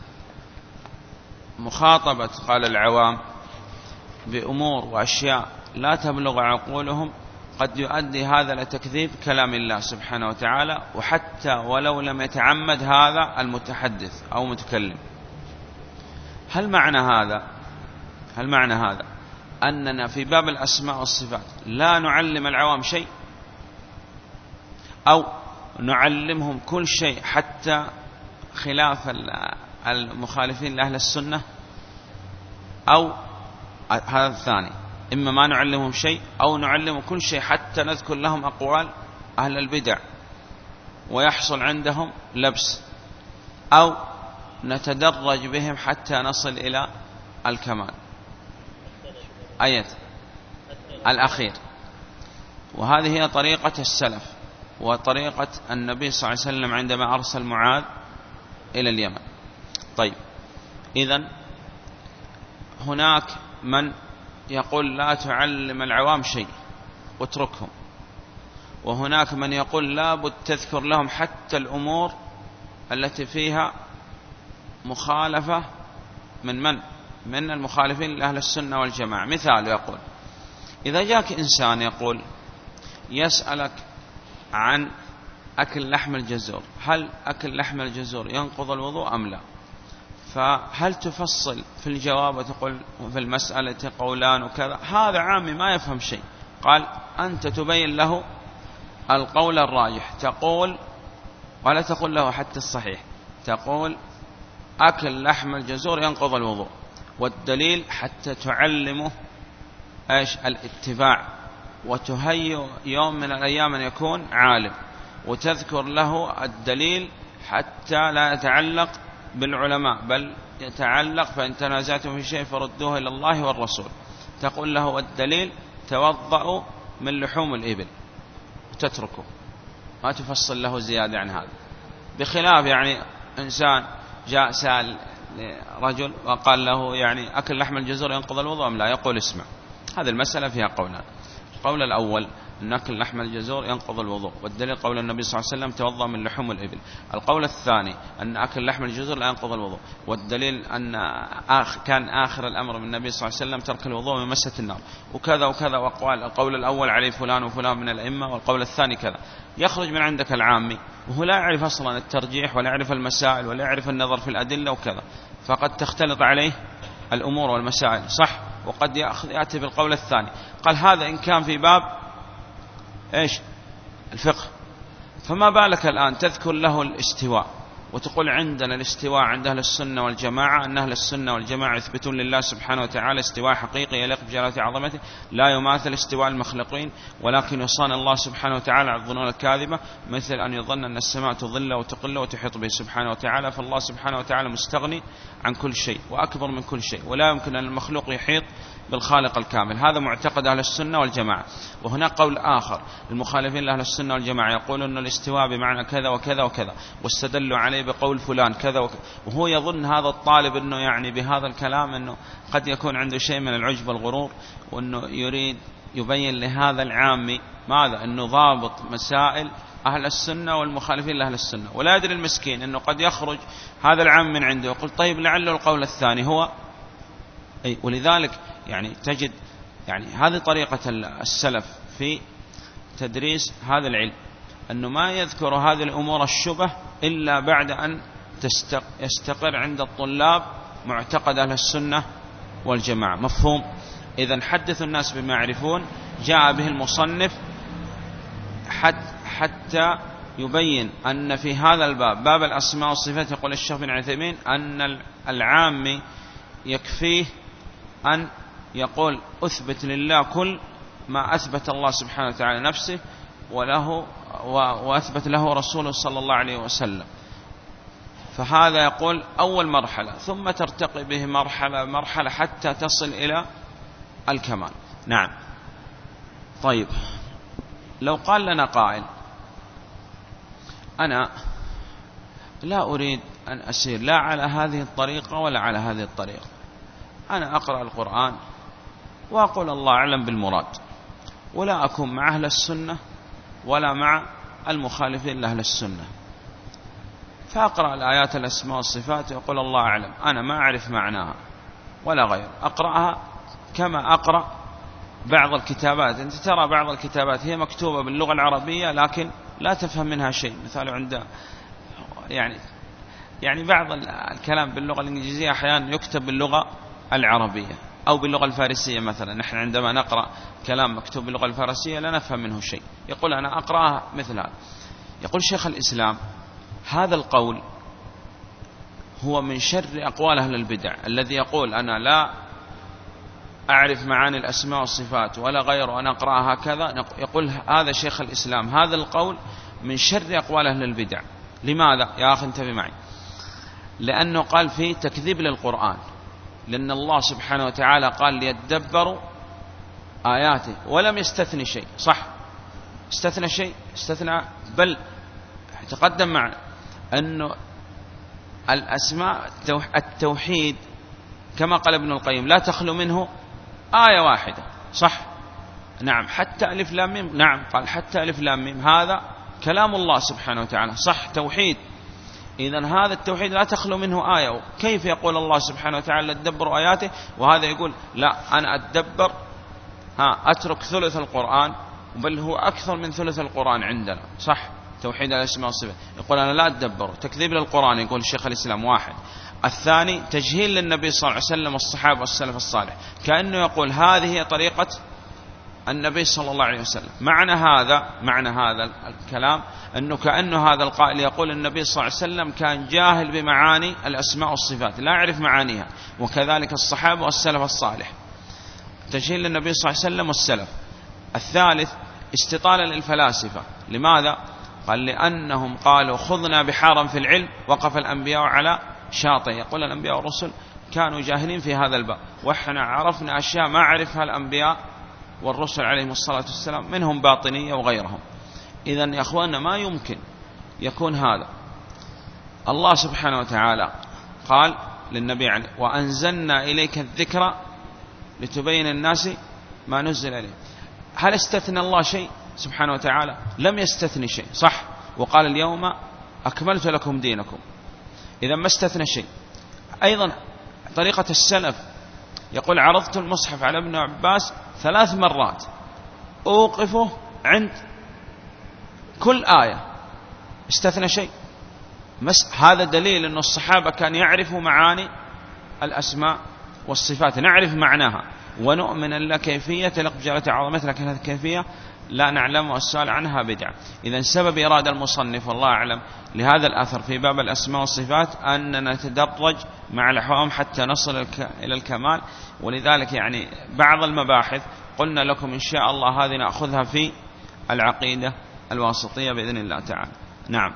مخاطبة قال العوام بأمور وأشياء لا تبلغ عقولهم قد يؤدي هذا لتكذيب كلام الله سبحانه وتعالى، وحتى ولو لم يتعمد هذا المتحدث أو متكلم. هل معنى هذا هل معنى هذا أننا في باب الأسماء والصفات لا نعلم العوام شيء، أو نعلمهم كل شيء حتى خلاف المخالفين لأهل السنة؟ أو هذا الثاني، إما ما نعلمهم شيء أو نعلمهم كل شيء حتى نذكر لهم أقوال أهل البدع ويحصل عندهم لبس، أو نتدرج بهم حتى نصل إلى الكمال. آية الأخير. وهذه هي طريقة السلف وطريقة النبي صلى الله عليه وسلم عندما أرسل معاذ إلى اليمن. طيب، إذن هناك من يقول لا تعلم العوام شيء واتركهم، وهناك من يقول لا بد تذكر لهم حتى الأمور التي فيها مخالفة من من من المخالفين لأهل السنة والجماعة. مثال، يقول إذا جاك إنسان يقول يسألك عن أكل لحم الجزور، هل أكل لحم الجزور ينقض الوضوء أم لا؟ فهل تفصل في الجواب وتقول في المسألة قولان وكذا؟ هذا عامي ما يفهم شيء. قال أنت تبين له القول الراجح، تقول ولا تقول له حتى الصحيح، تقول أكل لحم الجزور ينقض الوضوء، والدليل حتى تعلمه إيش الاتباع، وتهيئ يوم من الأيام أن يكون عالم، وتذكر له الدليل حتى لا يتعلق بالعلماء بل يتعلق فإن تنازعتم في شيء فردوه إلى الله والرسول. تقول له الدليل توضأوا من لحوم الإبل وتتركه، ما تفصل له زيادة عن هذا. بخلاف يعني إنسان جاء سأل رجل وقال له يعني أكل لحم الجزور ينقض الوضوء أم لا؟ يقول اسمع، هذه المسألة فيها قولان. القول الأول أن أكل لحم الجزور ينقض الوضوء، والدليل قول النبي صلى الله عليه وسلم توضأ من لحوم الإبل. القول الثاني أن أكل لحم الجزور لا ينقض الوضوء، والدليل أن آخ كان آخر الأمر من النبي صلى الله عليه وسلم ترك الوضوء من مسة النار، وكذا وكذا وأقوال. القول الأول عليه فلان وفلان من الأئمة، والقول الثاني كذا. يخرج من عندك العامي وهو لا يعرف أصلا الترجيح ولا يعرف المسائل ولا يعرف النظر في الأدلة وكذا، فقد تختلط عليه الأمور والمسائل، صح؟ وقد يأتي بالقول الثاني. قال هذا إن كان في باب إيش الفقه، فما بالك الآن تذكر له الاستواء وتقول عندنا الاستواء عند أهل السنة والجماعة أن أهل السنة والجماعة يثبتون لله سبحانه وتعالى استواء حقيقي يليق بجلالة عظمته لا يماثل استواء المخلوقين، ولكن يصان الله سبحانه وتعالى على الظنون الكاذبة، مثل أن يظن أن السماء تظل وتقل وتحيط به سبحانه وتعالى. فالله سبحانه وتعالى مستغني عن كل شيء وأكبر من كل شيء، ولا يمكن أن المخلوق يحيط بالخالق الكامل. هذا معتقد أهل السنة والجماعة. وهناك قول آخر المخالفين لأهل السنة والجماعة يقولون أن الاستواء بمعنى كذا وكذا وكذا، واستدلوا عليه بقول فلان كذا وكذا، وهو يظن هذا الطالب أنه يعني بهذا الكلام أنه قد يكون عنده شيء من العجب والغرور، وأنه يريد يبين لهذا العامي ماذا؟ أنه ضابط مسائل أهل السنة والمخالفين لأهل السنة، ولا يدري المسكين أنه قد يخرج هذا العام من عنده ويقول طيب لعله القول الثاني هو أي. ولذلك يعني تجد يعني هذه طريقة السلف في تدريس هذا العلم، أنه ما يذكر هذه الأمور الشبه إلا بعد أن يستقر عند الطلاب معتقد أهل السنة والجماعة. مفهوم؟ إذن حدثوا الناس بما يعرفون جاء به المصنف حتى يبين أن في هذا الباب باب الأسماء والصفات يقول الشيخ بن عثيمين أن العام يكفيه أن يقول أثبت لله كل ما أثبت الله سبحانه وتعالى نفسه وله وأثبت له رسوله صلى الله عليه وسلم. فهذا يقول أول مرحلة، ثم ترتقي به مرحلة مرحلة حتى تصل إلى الكمال. نعم. طيب، لو قال لنا قائل أنا لا أريد أن أسير لا على هذه الطريقة ولا على هذه الطريقة، أنا أقرأ القرآن وأقول الله أعلم بالمراد، ولا أكون مع أهل السنة ولا مع المخالفين لأهل السنة، فأقرأ الآيات الأسماء والصفات ويقول الله أعلم، أنا ما أعرف معناها ولا غير، أقرأها كما أقرأ بعض الكتابات. أنت ترى بعض الكتابات هي مكتوبة باللغة العربية لكن لا تفهم منها شيء، مثال عند يعني يعني بعض الكلام باللغة الإنجليزية أحيانا يكتب باللغة العربية أو باللغة الفارسية. مثلا نحن عندما نقرأ كلام مكتوب باللغة الفارسية لا نفهم منه شيء، يقول أنا أقرأها مثل هذا. يقول شيخ الإسلام هذا القول هو من شر أقوال أهل البدع، الذي يقول أنا لا أعرف معاني الأسماء والصفات ولا غير وأنا أقرأها هكذا. يقول هذا شيخ الإسلام هذا القول من شر أقوال أهل البدع. لماذا يا أخي انتبه معي؟ لأنه قال فيه تكذيب للقرآن، لأن الله سبحانه وتعالى قال ليتدبروا آياته ولم يستثني شيء. صح، استثنى شيء، استثنى بل تقدم معنا أنه الأسماء التوحيد كما قال ابن القيم لا تخلو منه آية واحدة. صح، نعم، حتى ألف لام ميم، نعم قال حتى ألف لام ميم هذا كلام الله سبحانه وتعالى، صح، توحيد. إذن هذا التوحيد لا تخلو منه آية. كيف يقول الله سبحانه وتعالى أتدبر آياته وهذا يقول لا أنا أتدبر ها أترك ثلث القرآن، بل هو أكثر من ثلث القرآن عندنا. صح، توحيد الأسماء والصفات، يقول أنا لا أتدبر، تكذيب للقرآن يقول الشيخ الإسلام واحد. الثاني تجهيل للنبي صلى الله عليه وسلم والصحابة والسلف الصالح، كأنه يقول هذه هي طريقة النبي صلى الله عليه وسلم. معنى هذا معنى هذا الكلام أنه كأنه هذا القائل يقول النبي صلى الله عليه وسلم كان جاهل بمعاني الأسماء والصفات لا يعرف معانيها، وكذلك الصحابة والسلف الصالح، تجهيل للنبي صلى الله عليه وسلم والسلف. الثالث استطالة للفلاسفة. لماذا؟ قال لأنهم قالوا خذنا بحارا في العلم وقف الأنبياء على شاطئ. يقول الأنبياء والرسل كانوا جاهلين في هذا الباب، وإحنا عرفنا أشياء ما عرفها الأنبياء والرسل عليهم الصلاة والسلام، منهم باطنية وغيرهم. إذن يا أخواننا ما يمكن يكون هذا. الله سبحانه وتعالى قال للنبي عليه وأنزلنا إليك الذكر لتبين الناس ما نزل إليه. هل استثنى الله شيء سبحانه وتعالى؟ لم يستثني شيء. صح، وقال اليوم أكملت لكم دينكم، إذا ما استثنى شيء. أيضا طريقة السلف يقول عرضت المصحف على ابن عباس ثلاث مرات أوقفه عند كل آية، استثنى شيء؟ هذا دليل أن الصحابة كان يعرفوا معاني الأسماء والصفات، نعرف معناها ونؤمن أن كيفية لقب عظمتها، لكن هذه الكيفية لا نعلم والسؤال عنها بدعة. إذن سبب إرادة المصنف والله أعلم لهذا الأثر في باب الأسماء والصفات أننا نتدرج مع الأحوام حتى نصل إلى الكمال. ولذلك يعني بعض المباحث قلنا لكم إن شاء الله هذه نأخذها في العقيدة الواسطية بإذن الله تعالى. نعم.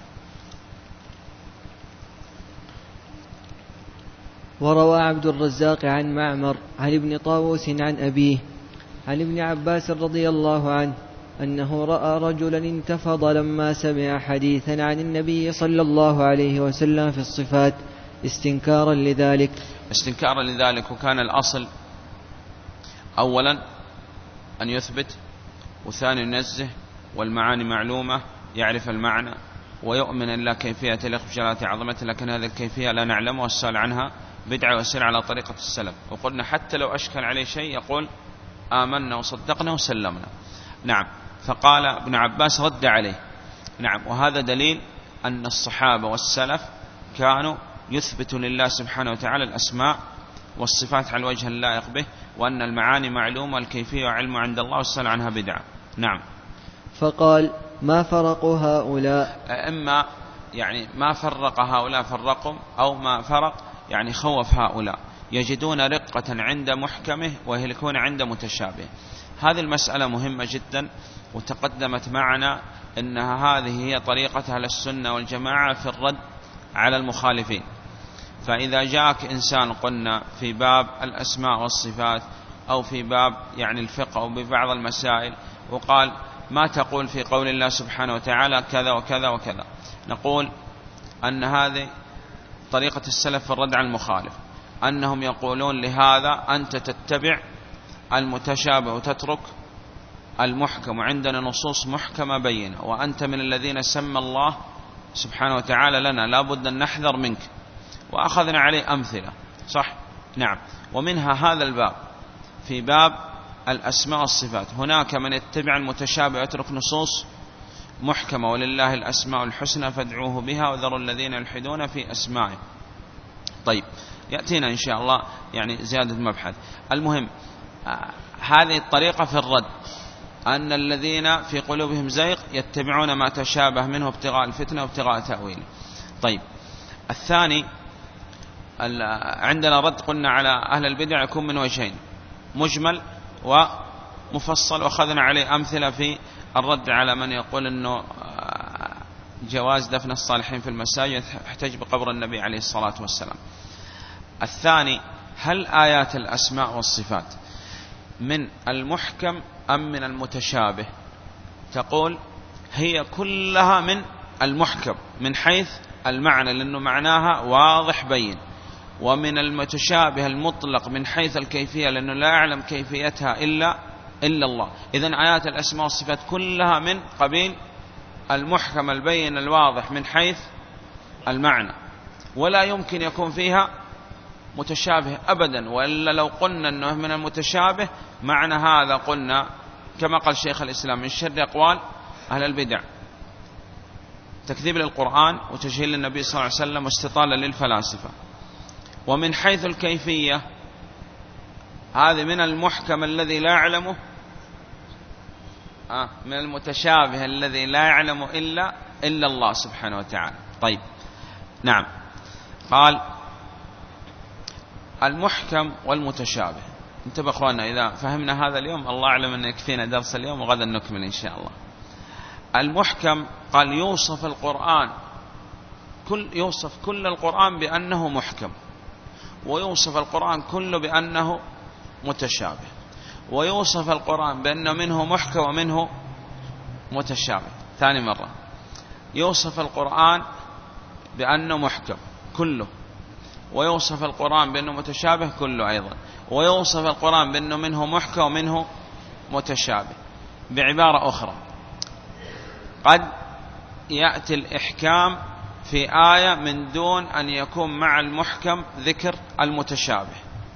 وروى عبد الرزاق عن معمر عن ابن طاووس عن أبيه عن ابن عباس رضي الله عنه أنه رأى رجلا انتفض لما سمع حديثا عن النبي صلى الله عليه وسلم في الصفات استنكارا لذلك استنكارا لذلك وكان الأصل أولا أن يثبت، وثاني ينزه، والمعاني معلومة يعرف المعنى ويؤمن أن لا كيفية لخ جلالة عظمته، لكن هذه الكيفية لا نعلم والسؤال عنها بدعة وسير على طريقة السلف. وقلنا حتى لو أشكل عليه شيء يقول آمنا وصدقنا وسلمنا. نعم. فقال ابن عباس رد عليه. نعم. وهذا دليل أن الصحابة والسلف كانوا يثبتوا لله سبحانه وتعالى الأسماء والصفات على الوجه اللائق به، وأن المعاني معلومة والكيفية وعلم عند الله والسؤال عنها بدعة. نعم. فقال ما فرق هؤلاء، إما يعني ما فرق هؤلاء فرقهم، أو ما فرق يعني خوف هؤلاء. يجدون رقة عند محكمه ويهلكون عند متشابه. هذه المسألة مهمة جدا، وتقدمت معنا أنها هذه هي طريقة أهل السنة والجماعة في الرد على المخالفين. فإذا جاءك إنسان قلنا في باب الأسماء والصفات أو في باب يعني الفقه أو ببعض المسائل وقال ما تقول في قول الله سبحانه وتعالى كذا وكذا وكذا، نقول أن هذه طريقة السلف في الرد على المخالف، أنهم يقولون لهذا أنت تتبع المتشابه وتترك المحكم، وعندنا نصوص محكمة بينة، وأنت من الذين سمى الله سبحانه وتعالى لنا لا بد أن نحذر منك، وأخذنا عليه أمثلة صح؟ نعم. ومنها هذا الباب في باب الأسماء والصفات، هناك من يتبع المتشابه ويترك نصوص محكمة، ولله الأسماء الحسنى فادعوه بها وذروا الذين يلحدون في أسمائه. طيب يأتينا إن شاء الله يعني زيادة مبحث. المهم آه هذه الطريقة في الرد، أن الذين في قلوبهم زيغ يتبعون ما تشابه منه ابتغاء الفتنة وابتغاء تأويله. طيب الثاني عندنا رد قلنا على أهل البدع يكون من وجهين، مجمل ومفصل، وأخذنا عليه أمثلة في الرد على من يقول أنه جواز دفن الصالحين في المساجد يحتج بقبر النبي عليه الصلاة والسلام. الثاني هل آيات الأسماء والصفات من المحكم أم من المتشابه؟ تقول هي كلها من المحكم من حيث المعنى لأنه معناها واضح بين، ومن المتشابه المطلق من حيث الكيفية لأنه لا يعلم كيفيتها إلا إلا الله. إذن آيات الأسماء والصفات كلها من قبيل المحكم البين الواضح من حيث المعنى، ولا يمكن يكون فيها متشابه أبدا، وإلا لو قلنا أنه من المتشابه معنى هذا قلنا كما قال شيخ الإسلام من شر أقوال أهل البدع تكذيب للقرآن وتجهيل للنبي صلى الله عليه وسلم واستطالة للفلاسفة. ومن حيث الكيفية هذه من المحكم الذي لا يعلمه آه من المتشابه الذي لا يعلم إلا إلا الله سبحانه وتعالى. طيب نعم، قال المحكم والمتشابه. انتبه أخوانا، إذا فهمنا هذا اليوم الله أعلم أن يكفينا درس اليوم وغدا نكمل إن شاء الله. المحكم قال يوصف القرآن كل يوصف كل القرآن بأنه محكم، ويوصف القرآن كله بأنه متشابه، ويوصف القرآن بأنه منه محكم ومنه متشابه. ثاني مرة يوصف القرآن بأنه محكم كله، ويوصف القرآن بأنه متشابه كله أيضا، ويوصف القرآن بأنه منه محكم ومنه متشابه. بعبارة أخرى قد يأتي الإحكام في آية من دون أن يكون مع المحكم ذكر المتشابه،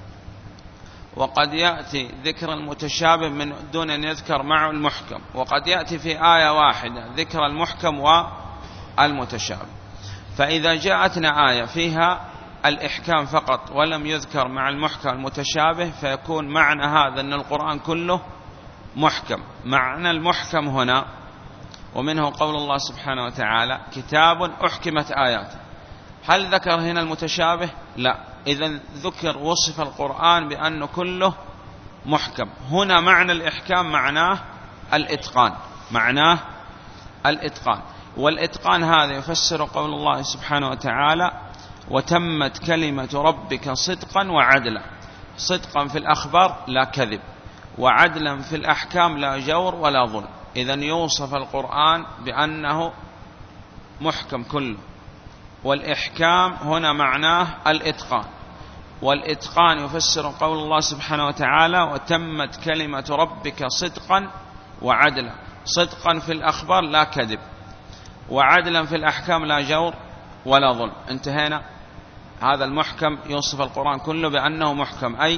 وقد يأتي ذكر المتشابه من دون أن يذكر معه المحكم، وقد يأتي في آية واحدة ذكر المحكم والمتشابه. فإذا جاءتنا آية فيها الإحكام فقط ولم يذكر مع المحكم المتشابه فيكون معنى هذا أن القرآن كله محكم. معنى المحكم هنا ومنه قول الله سبحانه وتعالى كتاب أحكمت آياته، هل ذكر هنا المتشابه؟ لا. إذن ذكر وصف القرآن بأنه كله محكم. هنا معنى الإحكام معناه الإتقان، معناه الإتقان. والإتقان هذا يفسر قول الله سبحانه وتعالى وتمت كلمة ربك صدقا وعدلا، صدقا في الأخبار لا كذب، وعدلا في الأحكام لا جور ولا ظلم. إذن يوصف القرآن بأنه محكم كله، والإحكام هنا معناه الإتقان، والإتقان يفسر قول الله سبحانه وتعالى وتمت كلمة ربك صدقا وعدلا، صدقا في الأخبار لا كذب، وعدلا في الأحكام لا جور ولا ظلم. انتهينا. هذا المحكم يوصف القرآن كله بأنه محكم أي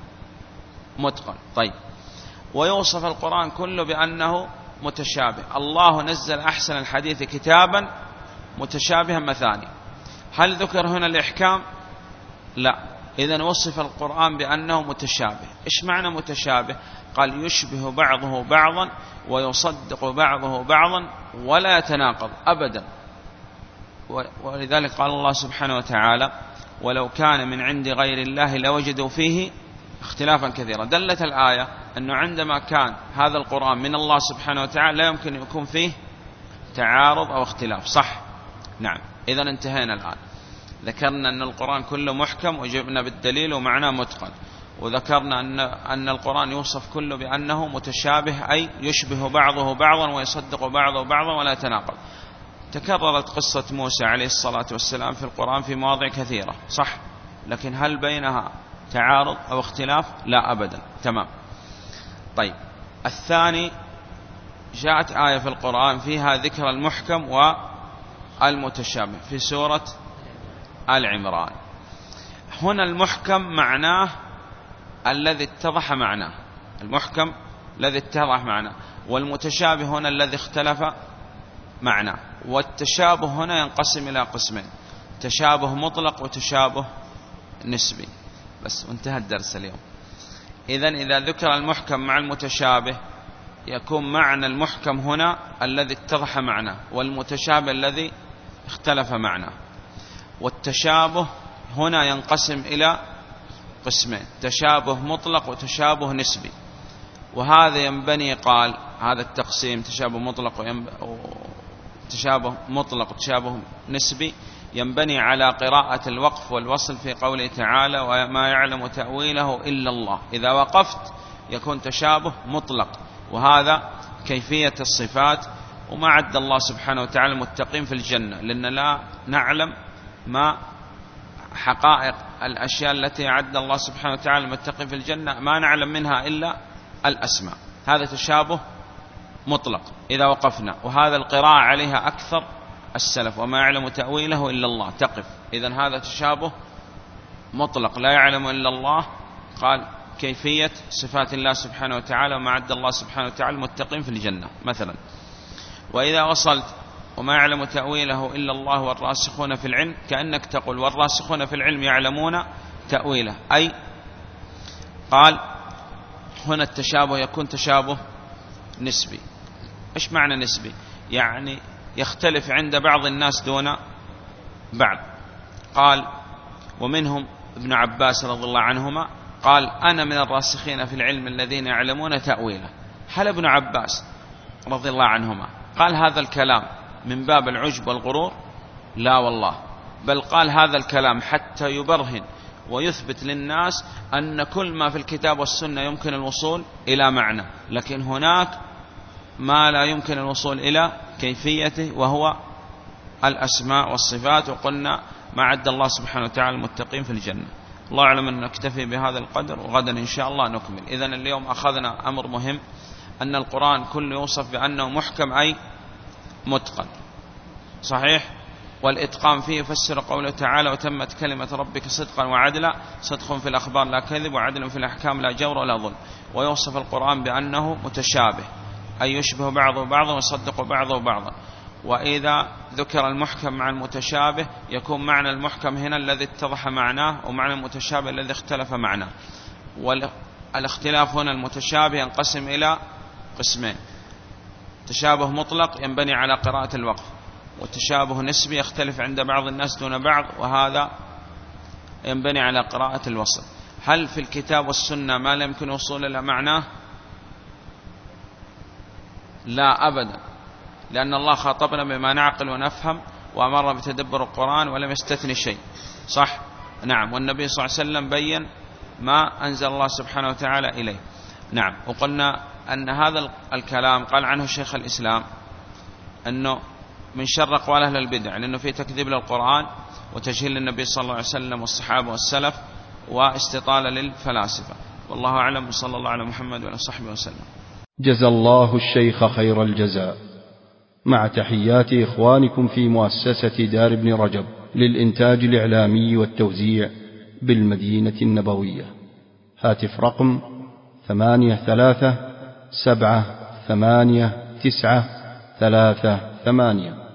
متقن. طيب، ويوصف القرآن كله بأنه متشابه. الله نزل أحسن الحديث كتابا متشابها مثاني، هل ذكر هنا الإحكام؟ لا. إذن وصف القرآن بأنه متشابه. إيش معنى متشابه؟ قال يشبه بعضه بعضا ويصدق بعضه بعضا ولا يتناقض أبدا. ولذلك قال الله سبحانه وتعالى ولو كان من عند غير الله لوجدوا فيه اختلافا كثيرا. دلت الآية أنه عندما كان هذا القرآن من الله سبحانه وتعالى لا يمكن يكون فيه تعارض أو اختلاف. صح؟ نعم. إذن انتهينا الآن. ذكرنا أن القرآن كله محكم وجبنا بالدليل ومعناه متقن، وذكرنا أن أن القرآن يوصف كله بأنه متشابه، أي يشبه بعضه بعضا ويصدق بعضه بعضا ولا يتناقض. تكررت قصة موسى عليه الصلاة والسلام في القرآن في مواضع كثيرة، صح، لكن هل بينها تعارض أو اختلاف؟ لا أبدا. تمام. طيب، الثاني، جاءت آية في القرآن فيها ذكر المحكم والمتشابه في سورة آل عمران. هنا المحكم معناه الذي اتضح معناه، المحكم الذي اتضح معناه، والمتشابه هنا الذي اختلف معناه. والتشابه هنا ينقسم إلى قسمين: تشابه مطلق وتشابه نسبي. بس وانتهى الدرس اليوم. إذن إذا ذكر المحكم مع المتشابه يكون معنى المحكم هنا الذي اتضح معناه، والمتشابه الذي اختلف معناه. والتشابه هنا ينقسم إلى قسمين: تشابه مطلق وتشابه نسبي. وهذا ينبني، قال هذا التقسيم تشابه مطلق وتشابه مطلق وتشابه نسبي ينبني على قراءة الوقف والوصل في قوله تعالى: وما يعلم تأويله إلا الله. إذا وقفت يكون تشابه مطلق، وهذا كيفية الصفات. وما عد الله سبحانه وتعالى المتقين في الجنة، لأن لا نعلم ما حقائق الأشياء التي عد الله سبحانه وتعالى المتقين في الجنة، ما نعلم منها إلا الأسماء. هذا تشابه مطلق إذا وقفنا، وهذا القراءة عليها أكثر السلف: وما يعلم تأويله إلا الله، تقف. إذن هذا تشابه مطلق، لا يعلم إلا الله. قال كيفية صفات الله سبحانه وتعالى، وما عد الله سبحانه وتعالى المتقين في الجنة مثلا. وإذا وصلت: وما يعلم تأويله إلا الله والراسخون في العلم، كأنك تقول والراسخون في العلم يعلمون تأويله، أي قال هنا التشابه يكون تشابه نسبي. إيش معنى نسبي؟ يعني يختلف عند بعض الناس دون بعض. قال ومنهم ابن عباس رضي الله عنهما قال: أنا من الراسخين في العلم الذين يعلمون تأويله. هل ابن عباس رضي الله عنهما قال هذا الكلام من باب العجب والغرور؟ لا والله، بل قال هذا الكلام حتى يبرهن ويثبت للناس أن كل ما في الكتاب والسنة يمكن الوصول إلى معنى، لكن هناك ما لا يمكن الوصول إلى كيفيته، وهو الأسماء والصفات. وقلنا ما عد الله سبحانه وتعالى المتقين في الجنة. الله أعلم أن نكتفي بهذا القدر، وغدا إن شاء الله نكمل. إذن اليوم أخذنا أمر مهم، أن القرآن كله يوصف بأنه محكم أي متقن، صحيح. والإتقان فيه يفسر قوله تعالى: وتمت كلمة ربك صدقا وعدلا، صدق في الأخبار لا كذب، وعدل في الأحكام لا جور ولا ظلم. ويوصف القرآن بأنه متشابه، أي يشبه بعضه بعضا ويصدق بعضه بعضا. وإذا ذكر المحكم مع المتشابه يكون معنى المحكم هنا الذي اتضح معناه، ومعنى المتشابه الذي اختلف معناه. والاختلاف هنا المتشابه ينقسم إلى قسمين: تشابه مطلق ينبني على قراءة الوقف، وتشابه نسبي يختلف عند بعض الناس دون بعض، وهذا ينبني على قراءة الوصل. هل في الكتاب والسنة ما لا يمكن وصول إلى معناه؟ لا أبدا، لأن الله خاطبنا بما نعقل ونفهم، وأمر بتدبر القرآن ولم يستثني شيء، صح؟ نعم. والنبي صلى الله عليه وسلم بين ما أنزل الله سبحانه وتعالى إليه. نعم. وقلنا أن هذا الكلام قال عنه شيخ الإسلام أنه من شر أقوال أهل البدع، لأنه فيه تكذيب للقرآن وتجهيل للنبي صلى الله عليه وسلم والصحابة والسلف واستطالة للفلاسفة. والله أعلم، وصلى الله على محمد وعلى صحبه وسلم. جزى الله الشيخ خير الجزاء، مع تحيات إخوانكم في مؤسسة دار ابن رجب للإنتاج الإعلامي والتوزيع بالمدينة النبوية. هاتف رقم ثمانية ثلاثة سبعة ثمانية تسعة ثلاثة ثمانية.